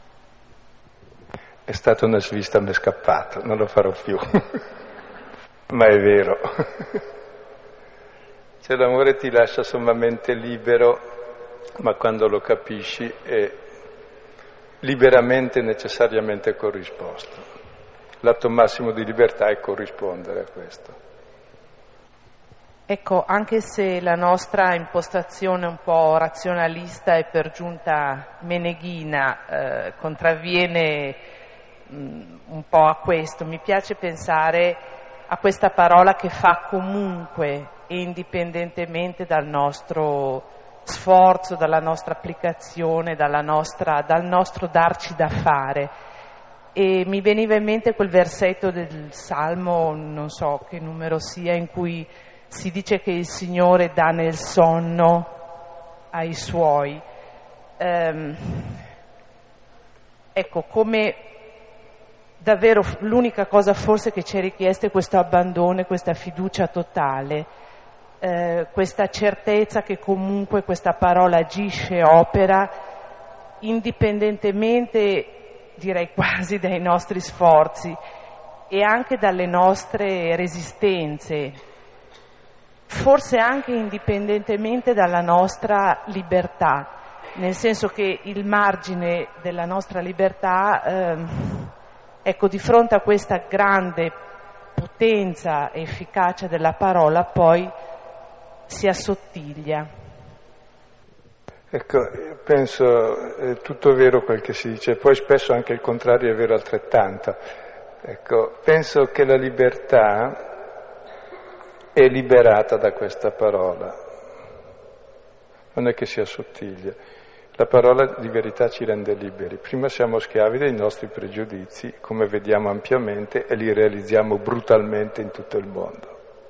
È stata una svista, mi è scappato, non lo farò più. Ma è vero. Cioè l'amore ti lascia sommamente libero, ma quando lo capisci è liberamente e necessariamente corrisposto. L'atto massimo di libertà è corrispondere a questo. Ecco, anche se la nostra impostazione un po' razionalista e per giunta meneghina contravviene un po' a questo, mi piace pensare a questa parola che fa comunque e indipendentemente dal nostro sforzo, dalla nostra applicazione, dal nostro darci da fare. E mi veniva in mente quel versetto del Salmo, non so che numero sia, in cui si dice che il Signore dà nel sonno ai Suoi. Ecco, come davvero l'unica cosa forse che ci è richiesta è questo abbandono, questa fiducia totale, questa certezza che comunque questa parola agisce, opera, indipendentemente, direi quasi, dai nostri sforzi e anche dalle nostre resistenze, forse anche indipendentemente dalla nostra libertà, nel senso che il margine della nostra libertà, ecco, di fronte a questa grande potenza e efficacia della parola, poi si assottiglia. Ecco, penso è tutto vero quel che si dice, poi spesso anche il contrario è vero altrettanto. Ecco, penso che la libertà è liberata da questa parola, non è che si assottiglia. La parola di verità ci rende liberi. Prima siamo schiavi dei nostri pregiudizi, come vediamo ampiamente, e li realizziamo brutalmente in tutto il mondo.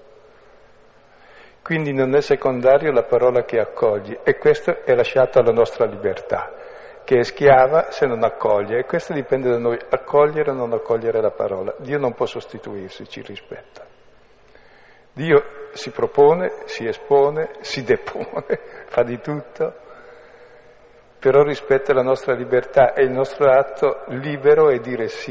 Quindi non è secondario la parola che accogli, e questo è lasciato alla nostra libertà, che è schiava se non accoglie, e questo dipende da noi, accogliere o non accogliere la parola. Dio non può sostituirsi, ci rispetta. Dio si propone, si espone, si depone, fa di tutto, però rispetta la nostra libertà, e il nostro atto libero è dire sì.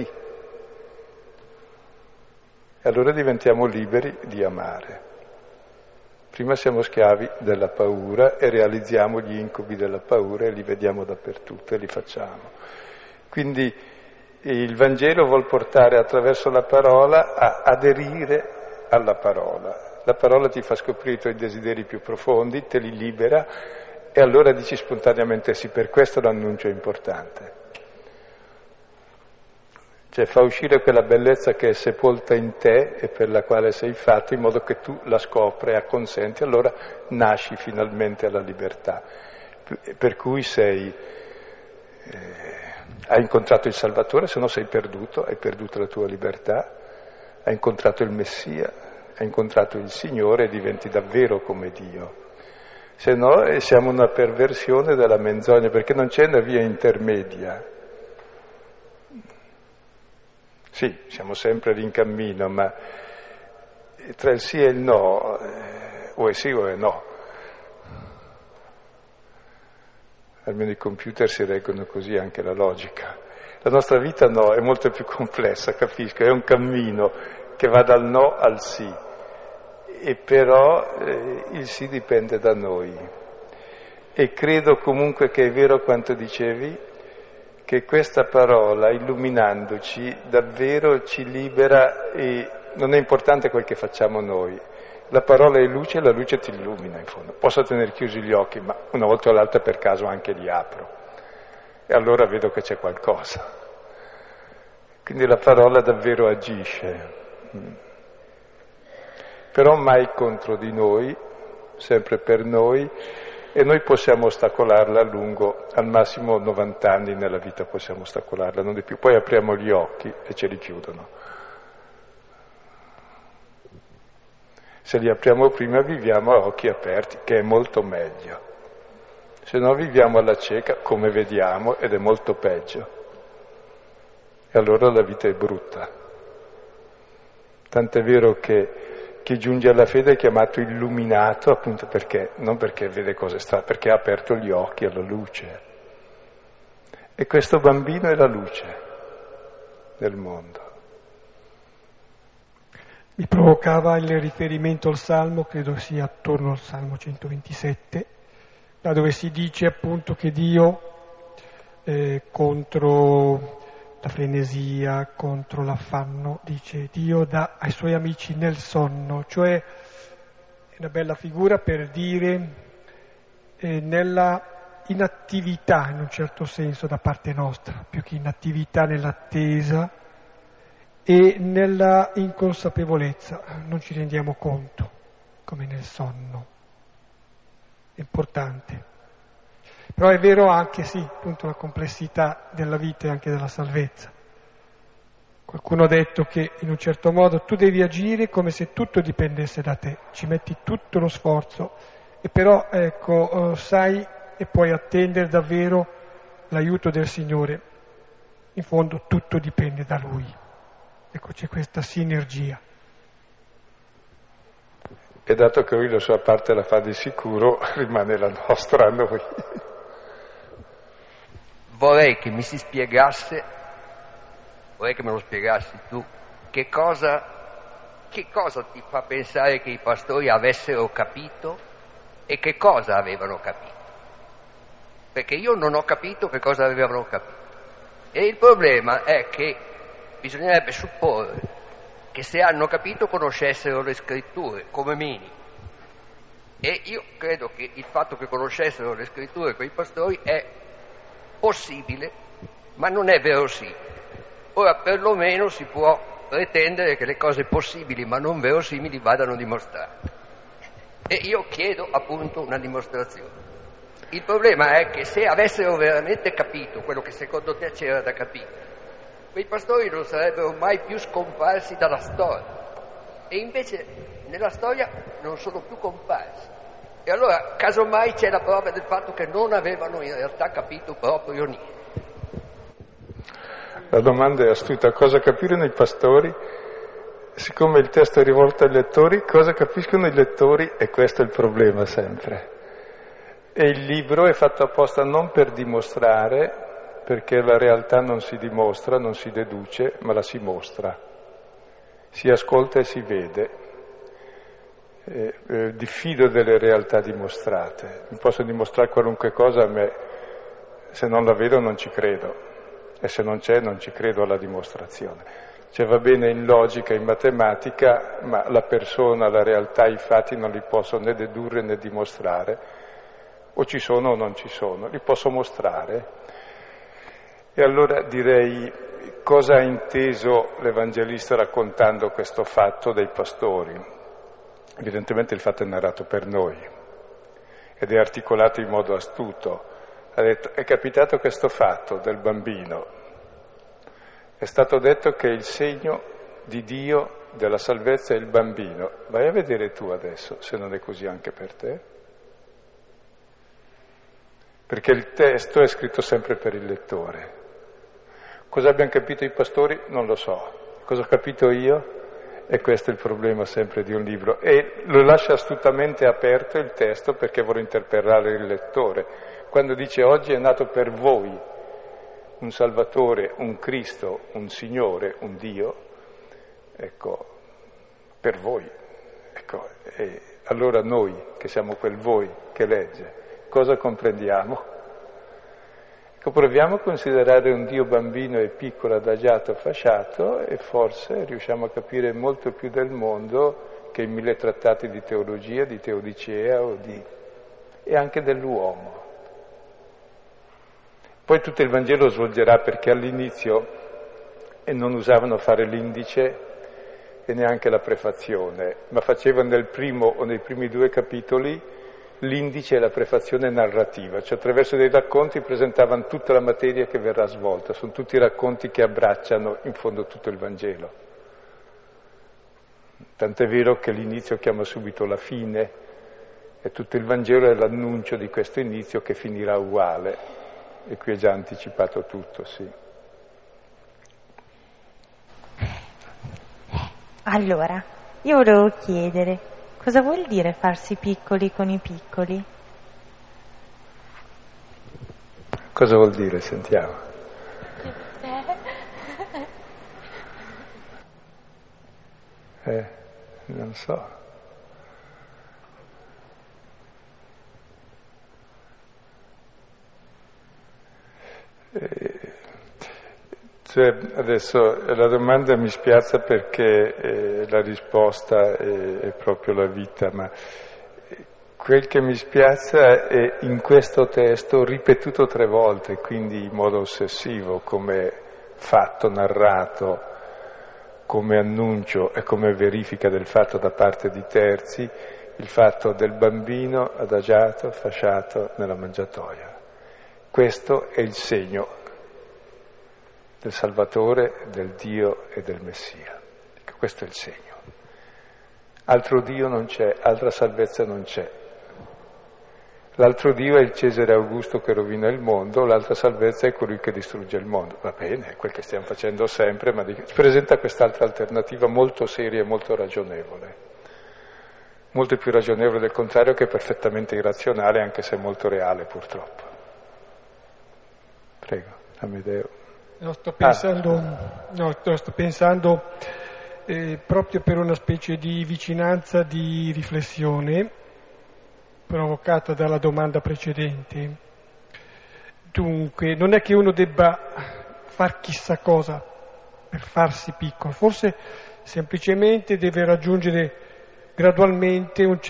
E allora diventiamo liberi di amare. Prima siamo schiavi della paura e realizziamo gli incubi della paura e li vediamo dappertutto e li facciamo. Quindi il Vangelo vuol portare attraverso la parola a aderire alla parola. La parola ti fa scoprire i tuoi desideri più profondi, te li libera e allora dici spontaneamente sì, per questo l'annuncio è importante. Cioè fa uscire quella bellezza che è sepolta in te e per la quale sei fatto, in modo che tu la scopri e acconsenti, allora nasci finalmente alla libertà. Per cui hai incontrato il Salvatore, se no sei perduto, hai perduto la tua libertà, hai incontrato il Messia, hai incontrato il Signore e diventi davvero come Dio. Se no siamo una perversione della menzogna, perché non c'è una via intermedia. Sì, siamo sempre lì in cammino, ma tra il sì e il no, o è sì o è no. Almeno i computer si reggono così, anche la logica. La nostra vita no, è molto più complessa, capisco, è un cammino che va dal no al sì, e però il sì dipende da noi. E credo comunque che è vero quanto dicevi, che questa parola, illuminandoci, davvero ci libera, e non è importante quel che facciamo noi. La parola è luce e la luce ti illumina in fondo. Posso tenere chiusi gli occhi, ma una volta o l'altra per caso anche li apro. E allora vedo che c'è qualcosa. Quindi la parola davvero agisce. però mai contro di noi, sempre per noi, e noi possiamo ostacolarla a lungo, al massimo 90 anni nella vita possiamo ostacolarla, non di più. Poi apriamo gli occhi e ce li chiudono. Se li apriamo prima viviamo a occhi aperti, che è molto meglio. Se no viviamo alla cieca, come vediamo, ed è molto peggio. E allora la vita è brutta. Tant'è vero che chi giunge alla fede è chiamato illuminato, appunto perché, non perché vede cosa sta, perché ha aperto gli occhi alla luce. E questo bambino è la luce del mondo. Mi provocava il riferimento al Salmo, credo sia attorno al Salmo 127, là dove si dice appunto che Dio contro la frenesia, contro l'affanno, dice Dio dà ai suoi amici nel sonno, cioè è una bella figura per dire nella inattività in un certo senso da parte nostra, più che inattività nell'attesa e nella inconsapevolezza, non ci rendiamo conto, come nel sonno. È importante. Però è vero anche, sì, appunto, la complessità della vita e anche della salvezza. Qualcuno ha detto che in un certo modo tu devi agire come se tutto dipendesse da te, ci metti tutto lo sforzo e però, ecco, sai e puoi attendere davvero l'aiuto del Signore. In fondo tutto dipende da Lui. Ecco, c'è questa sinergia. E dato che Lui la sua parte la fa di sicuro, rimane la nostra a noi. Vorrei che mi si spiegasse, vorrei che me lo spiegassi tu, che cosa ti fa pensare che i pastori avessero capito e che cosa avevano capito? Perché io non ho capito che cosa avevano capito. E il problema è che bisognerebbe supporre che se hanno capito conoscessero le scritture, come minimo. E io credo che il fatto che conoscessero le scritture quei pastori è possibile, ma non è verosimile. Ora, perlomeno si può pretendere che le cose possibili ma non verosimili vadano dimostrate. E io chiedo appunto una dimostrazione. Il problema è che se avessero veramente capito quello che secondo te c'era da capire, quei pastori non sarebbero mai più scomparsi dalla storia. E invece nella storia non sono più comparsi. E allora, casomai c'è la prova del fatto che non avevano in realtà capito proprio niente. La domanda è astuta. Cosa capirono i pastori? Siccome il testo è rivolto ai lettori, cosa capiscono i lettori? E questo è il problema sempre. E il libro è fatto apposta non per dimostrare, perché la realtà non si dimostra, non si deduce, ma la si mostra. Si ascolta e si vede. Diffido delle realtà dimostrate. Mi posso dimostrare qualunque cosa, a me se non la vedo non ci credo, e se non c'è non ci credo alla dimostrazione. Cioè va bene in logica, in matematica, ma la persona, la realtà, i fatti non li posso né dedurre né dimostrare, o ci sono o non ci sono, li posso mostrare. E allora direi, cosa ha inteso l'Evangelista raccontando questo fatto dei pastori? Evidentemente il fatto è narrato per noi ed è articolato in modo astuto. Ha detto, è capitato questo fatto del bambino, è stato detto che il segno di Dio della salvezza è il bambino. Vai a vedere tu adesso se non è così anche per te, perché il testo è scritto sempre per il lettore. Cosa abbiano capito i pastori? Non lo so. Cosa ho capito io? E questo è il problema sempre di un libro. E lo lascia astutamente aperto il testo perché vuole interpellare il lettore. Quando dice oggi è nato per voi un Salvatore, un Cristo, un Signore, un Dio, ecco, per voi. Ecco, e allora noi, che siamo quel voi che legge, cosa comprendiamo? Proviamo a considerare un Dio bambino e piccolo, adagiato, fasciato, e forse riusciamo a capire molto più del mondo che in 1000 trattati di teologia, di teodicea e anche dell'uomo. Poi tutto il Vangelo svolgerà, perché all'inizio non usavano fare l'indice, e neanche la prefazione, ma faceva nel primo o nei primi 2 capitoli l'indice e la prefazione narrativa, cioè attraverso dei racconti presentavano tutta la materia che verrà svolta, sono tutti racconti che abbracciano in fondo tutto il Vangelo. Tant'è vero che l'inizio chiama subito la fine, e tutto il Vangelo è l'annuncio di questo inizio che finirà uguale, e qui è già anticipato tutto, sì. Allora, io volevo chiedere, cosa vuol dire farsi piccoli con i piccoli? Cosa vuol dire? Sentiamo. Non so. Cioè, adesso la domanda mi spiazza perché la risposta è proprio la vita, ma quel che mi spiazza è in questo testo ripetuto 3 volte, quindi in modo ossessivo, come fatto narrato, come annuncio e come verifica del fatto da parte di terzi, il fatto del bambino adagiato, fasciato nella mangiatoia. Questo è il segno del Salvatore, del Dio e del Messia. Questo è il segno. Altro Dio non c'è, altra salvezza non c'è. L'altro Dio è il Cesare Augusto che rovina il mondo, l'altra salvezza è colui che distrugge il mondo. Va bene, è quel che stiamo facendo sempre, ma si presenta quest'altra alternativa molto seria e molto ragionevole. Molto più ragionevole del contrario, che è perfettamente irrazionale, anche se molto reale purtroppo. Prego, Amedeo. Sto pensando proprio per una specie di vicinanza, di riflessione provocata dalla domanda precedente. Dunque, non è che uno debba far chissà cosa per farsi piccolo, forse semplicemente deve raggiungere gradualmente una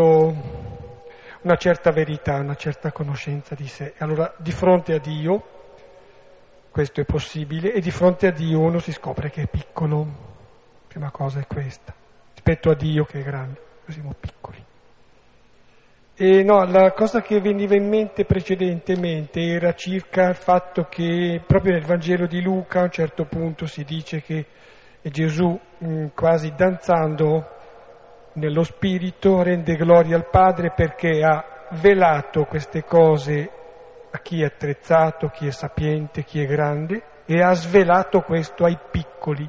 certa verità, una certa conoscenza di sé. Allora, di fronte a Dio, questo è possibile, e di fronte a Dio uno si scopre che è piccolo. La prima cosa è questa, rispetto a Dio che è grande, noi siamo piccoli. E no, la cosa che veniva in mente precedentemente era circa il fatto che proprio nel Vangelo di Luca a un certo punto si dice che Gesù, quasi danzando nello spirito, rende gloria al Padre perché ha velato queste cose a chi è attrezzato, chi è sapiente, chi è grande, e ha svelato questo ai piccoli.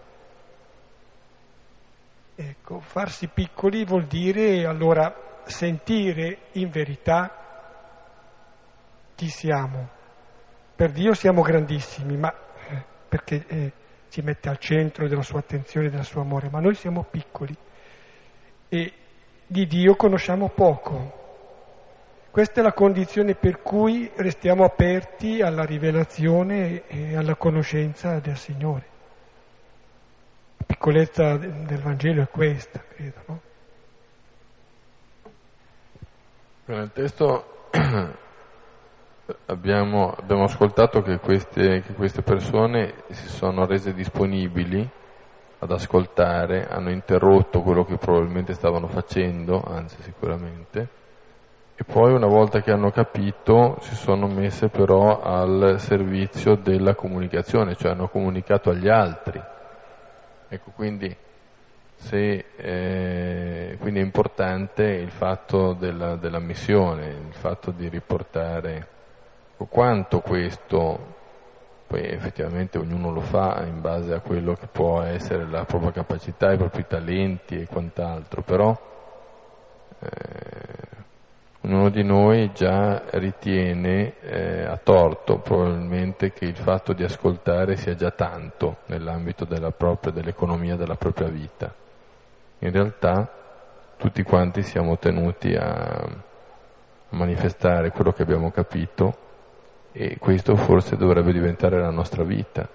Ecco, farsi piccoli vuol dire allora sentire in verità chi siamo. Per Dio siamo grandissimi, ma perché ci mette al centro della sua attenzione, del suo amore, ma noi siamo piccoli e di Dio conosciamo poco. Questa è la condizione per cui restiamo aperti alla rivelazione e alla conoscenza del Signore. La piccolezza del Vangelo è questa, credo, no? Nel testo abbiamo ascoltato che queste persone si sono rese disponibili ad ascoltare, hanno interrotto quello che probabilmente stavano facendo, anzi sicuramente, e poi una volta che hanno capito si sono messe però al servizio della comunicazione, cioè hanno comunicato agli altri. Ecco, quindi quindi è importante il fatto della missione, il fatto di riportare quanto questo, poi effettivamente ognuno lo fa in base a quello che può essere la propria capacità, i propri talenti e quant'altro, però ognuno di noi già ritiene a torto probabilmente che il fatto di ascoltare sia già tanto nell'ambito dell'economia della propria vita. In realtà tutti quanti siamo tenuti a manifestare quello che abbiamo capito, e questo forse dovrebbe diventare la nostra vita.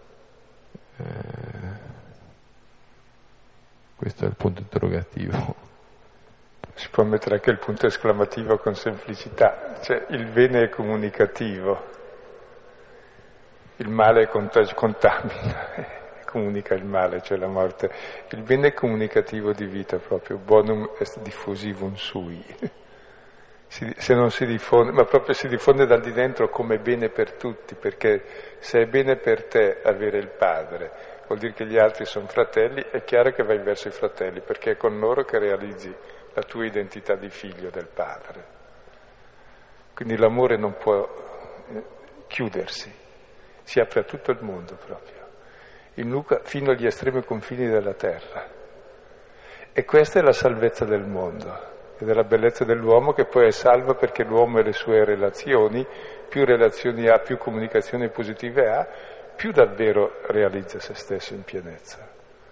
Questo è il punto interrogativo. Si può mettere anche il punto esclamativo con semplicità, cioè il bene è comunicativo, il male contamina. comunica il male, cioè la morte. Il bene è comunicativo di vita proprio, bonum est diffusivum sui. Se non si diffonde, ma proprio si diffonde dal di dentro come bene per tutti, perché se è bene per te avere il padre, vuol dire che gli altri sono fratelli, è chiaro che vai verso i fratelli, perché è con loro che realizzi la tua identità di figlio del padre. Quindi l'amore non può chiudersi, si apre a tutto il mondo proprio, in Luca fino agli estremi confini della terra. E questa è la salvezza del mondo e della bellezza dell'uomo, che poi è salvo perché l'uomo e le sue relazioni, più relazioni ha, più comunicazioni positive ha, più davvero realizza se stesso in pienezza.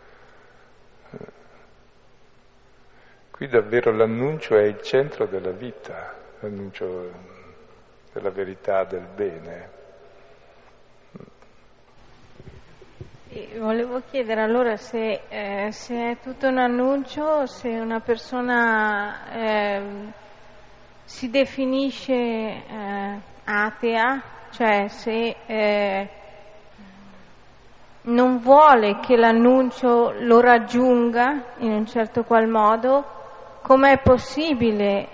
Qui davvero l'annuncio è il centro della vita, l'annuncio della verità, del bene. Volevo chiedere allora se è tutto un annuncio, se una persona si definisce atea, cioè se non vuole che l'annuncio lo raggiunga in un certo qual modo, com'è possibile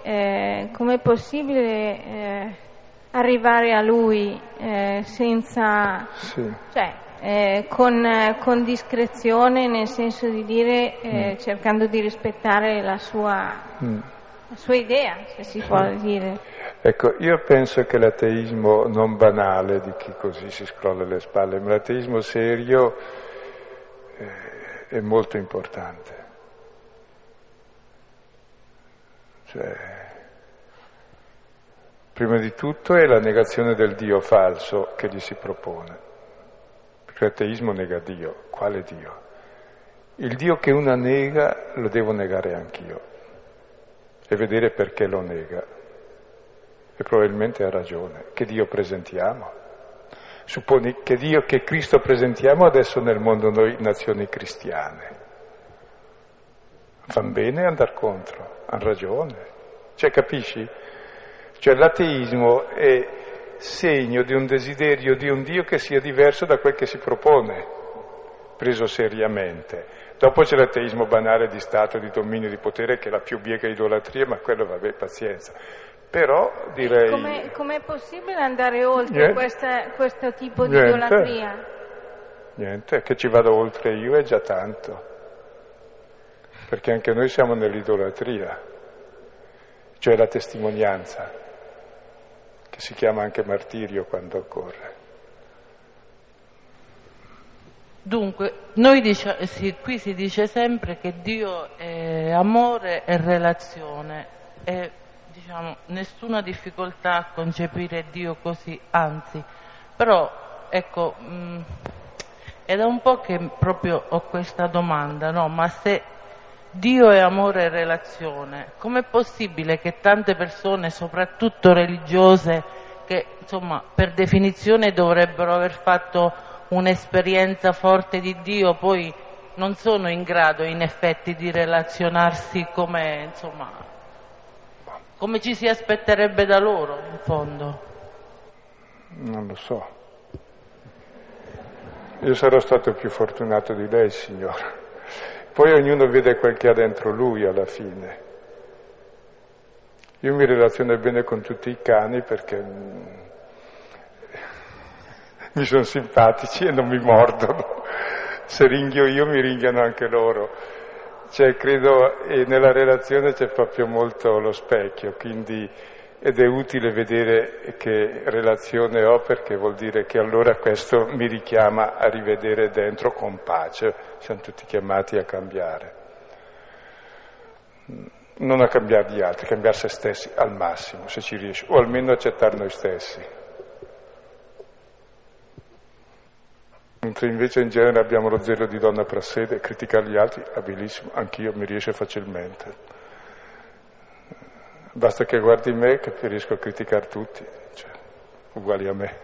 arrivare a lui senza... Sì. Cioè, con discrezione, nel senso di dire, cercando di rispettare la sua idea, se si può dire. Ecco, io penso che l'ateismo non banale di chi così si scrolla le spalle, ma l'ateismo serio è molto importante. Cioè, prima di tutto è la negazione del Dio falso che gli si propone. L'ateismo nega Dio. Quale Dio? Il Dio che una nega lo devo negare anch'io e vedere perché lo nega. E probabilmente ha ragione. Che Dio presentiamo? Supponi che Dio, che Cristo presentiamo adesso nel mondo noi nazioni cristiane. Fan bene andare contro, hanno ragione. Cioè, capisci? Cioè l'ateismo è segno di un desiderio di un Dio che sia diverso da quel che si propone, preso seriamente. Dopo c'è l'ateismo banale di Stato, di dominio, di potere, che è la più biega idolatria, ma quello vabbè, pazienza. Però direi... Com'è possibile andare oltre questo tipo di idolatria? Niente, che ci vado oltre io è già tanto, perché anche noi siamo nell'idolatria, cioè la testimonianza, che si chiama anche martirio quando occorre. Dunque, qui si dice sempre che Dio è amore e relazione, e diciamo nessuna difficoltà a concepire Dio così, anzi, però ecco, è da un po' che proprio ho questa domanda, no? Ma se Dio è amore e relazione, com'è possibile che tante persone, soprattutto religiose, che insomma per definizione dovrebbero aver fatto un'esperienza forte di Dio, poi non sono in grado in effetti di relazionarsi come ci si aspetterebbe da loro, in fondo? Non lo so. Io sarò stato più fortunato di lei, signora. Poi ognuno vede quel che ha dentro lui alla fine. Io mi relaziono bene con tutti i cani perché mi sono simpatici e non mi mordono. Se ringhio io, mi ringhiano anche loro. Cioè, credo, e nella relazione c'è proprio molto lo specchio, quindi, ed è utile vedere che relazione ho, perché vuol dire che allora questo mi richiama a rivedere dentro con pace. Siamo tutti chiamati a cambiare. Non a cambiare gli altri, a cambiare se stessi al massimo, se ci riesce, o almeno accettare noi stessi. Mentre invece in genere abbiamo lo zelo di donna prassede e criticare gli altri, abilissimo, anch'io mi riesce facilmente. Basta che guardi me che riesco a criticare tutti, cioè, uguali a me.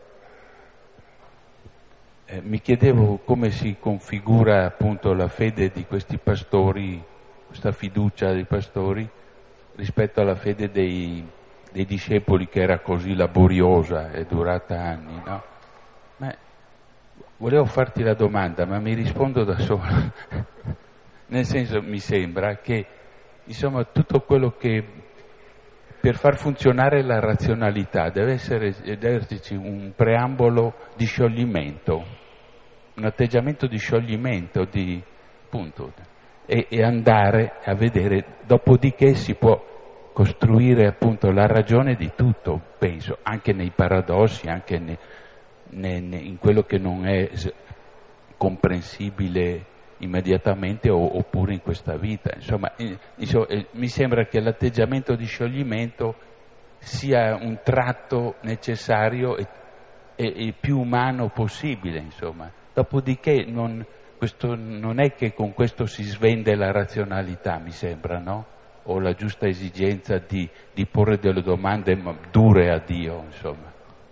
Mi chiedevo come si configura appunto la fede di questi pastori, questa fiducia dei pastori, rispetto alla fede dei discepoli, che era così laboriosa e durata anni, no? volevo farti la domanda, ma mi rispondo da solo. Nel senso, mi sembra che, insomma, tutto quello che per far funzionare la razionalità deve esserci un preambolo di scioglimento, un atteggiamento di scioglimento, appunto, e andare a vedere, dopodiché si può costruire appunto la ragione di tutto, penso, anche nei paradossi, anche in quello che non è comprensibile immediatamente oppure in questa vita. Insomma, mi sembra che l'atteggiamento di scioglimento sia un tratto necessario e più umano possibile, insomma. Dopodiché non è che con questo si svende la razionalità, mi sembra, no? O la giusta esigenza di porre delle domande dure a Dio, insomma.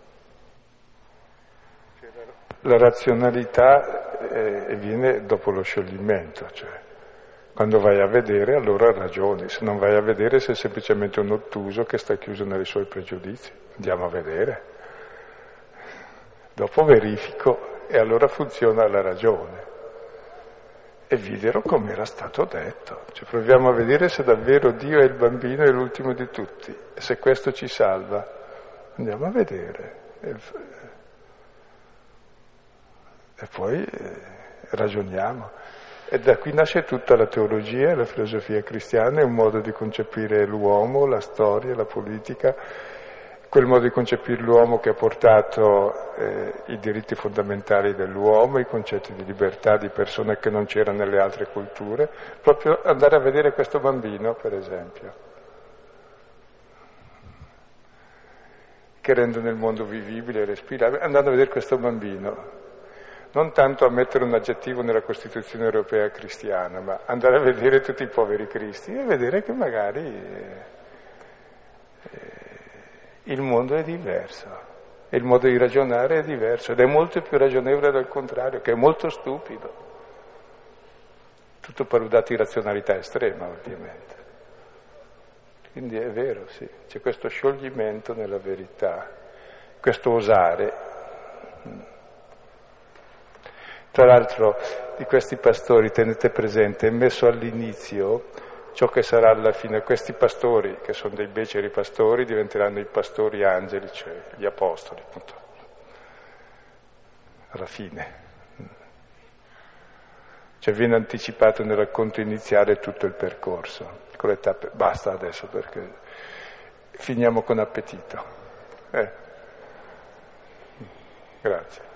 La razionalità viene dopo lo scioglimento, cioè quando vai a vedere allora ragioni, se non vai a vedere sei semplicemente un ottuso che sta chiuso nei suoi pregiudizi. Andiamo a vedere, dopo verifico e allora funziona la ragione. E videro come era stato detto, cioè proviamo a vedere se davvero Dio è il bambino e l'ultimo di tutti, e se questo ci salva, andiamo a vedere. E poi ragioniamo. E da qui nasce tutta la teologia, la filosofia cristiana, è un modo di concepire l'uomo, la storia, la politica, quel modo di concepire l'uomo che ha portato i diritti fondamentali dell'uomo, i concetti di libertà di persone che non c'erano nelle altre culture, proprio andare a vedere questo bambino, per esempio, che rendono il mondo vivibile e respirabile, andando a vedere questo bambino. Non tanto a mettere un aggettivo nella Costituzione europea cristiana, ma andare a vedere tutti i poveri cristi e vedere che magari il mondo è diverso, e il modo di ragionare è diverso, ed è molto più ragionevole del contrario, che è molto stupido. Tutto paludato di razionalità estrema, ovviamente. Quindi è vero, sì, c'è questo scioglimento nella verità, questo osare. Tra l'altro di questi pastori, tenete presente, è messo all'inizio ciò che sarà alla fine. Questi pastori, che sono dei beceri pastori, diventeranno i pastori angeli, cioè gli apostoli, appunto, alla fine. Cioè viene anticipato nel racconto iniziale tutto il percorso, con le tappe. Basta adesso perché finiamo con appetito. Grazie.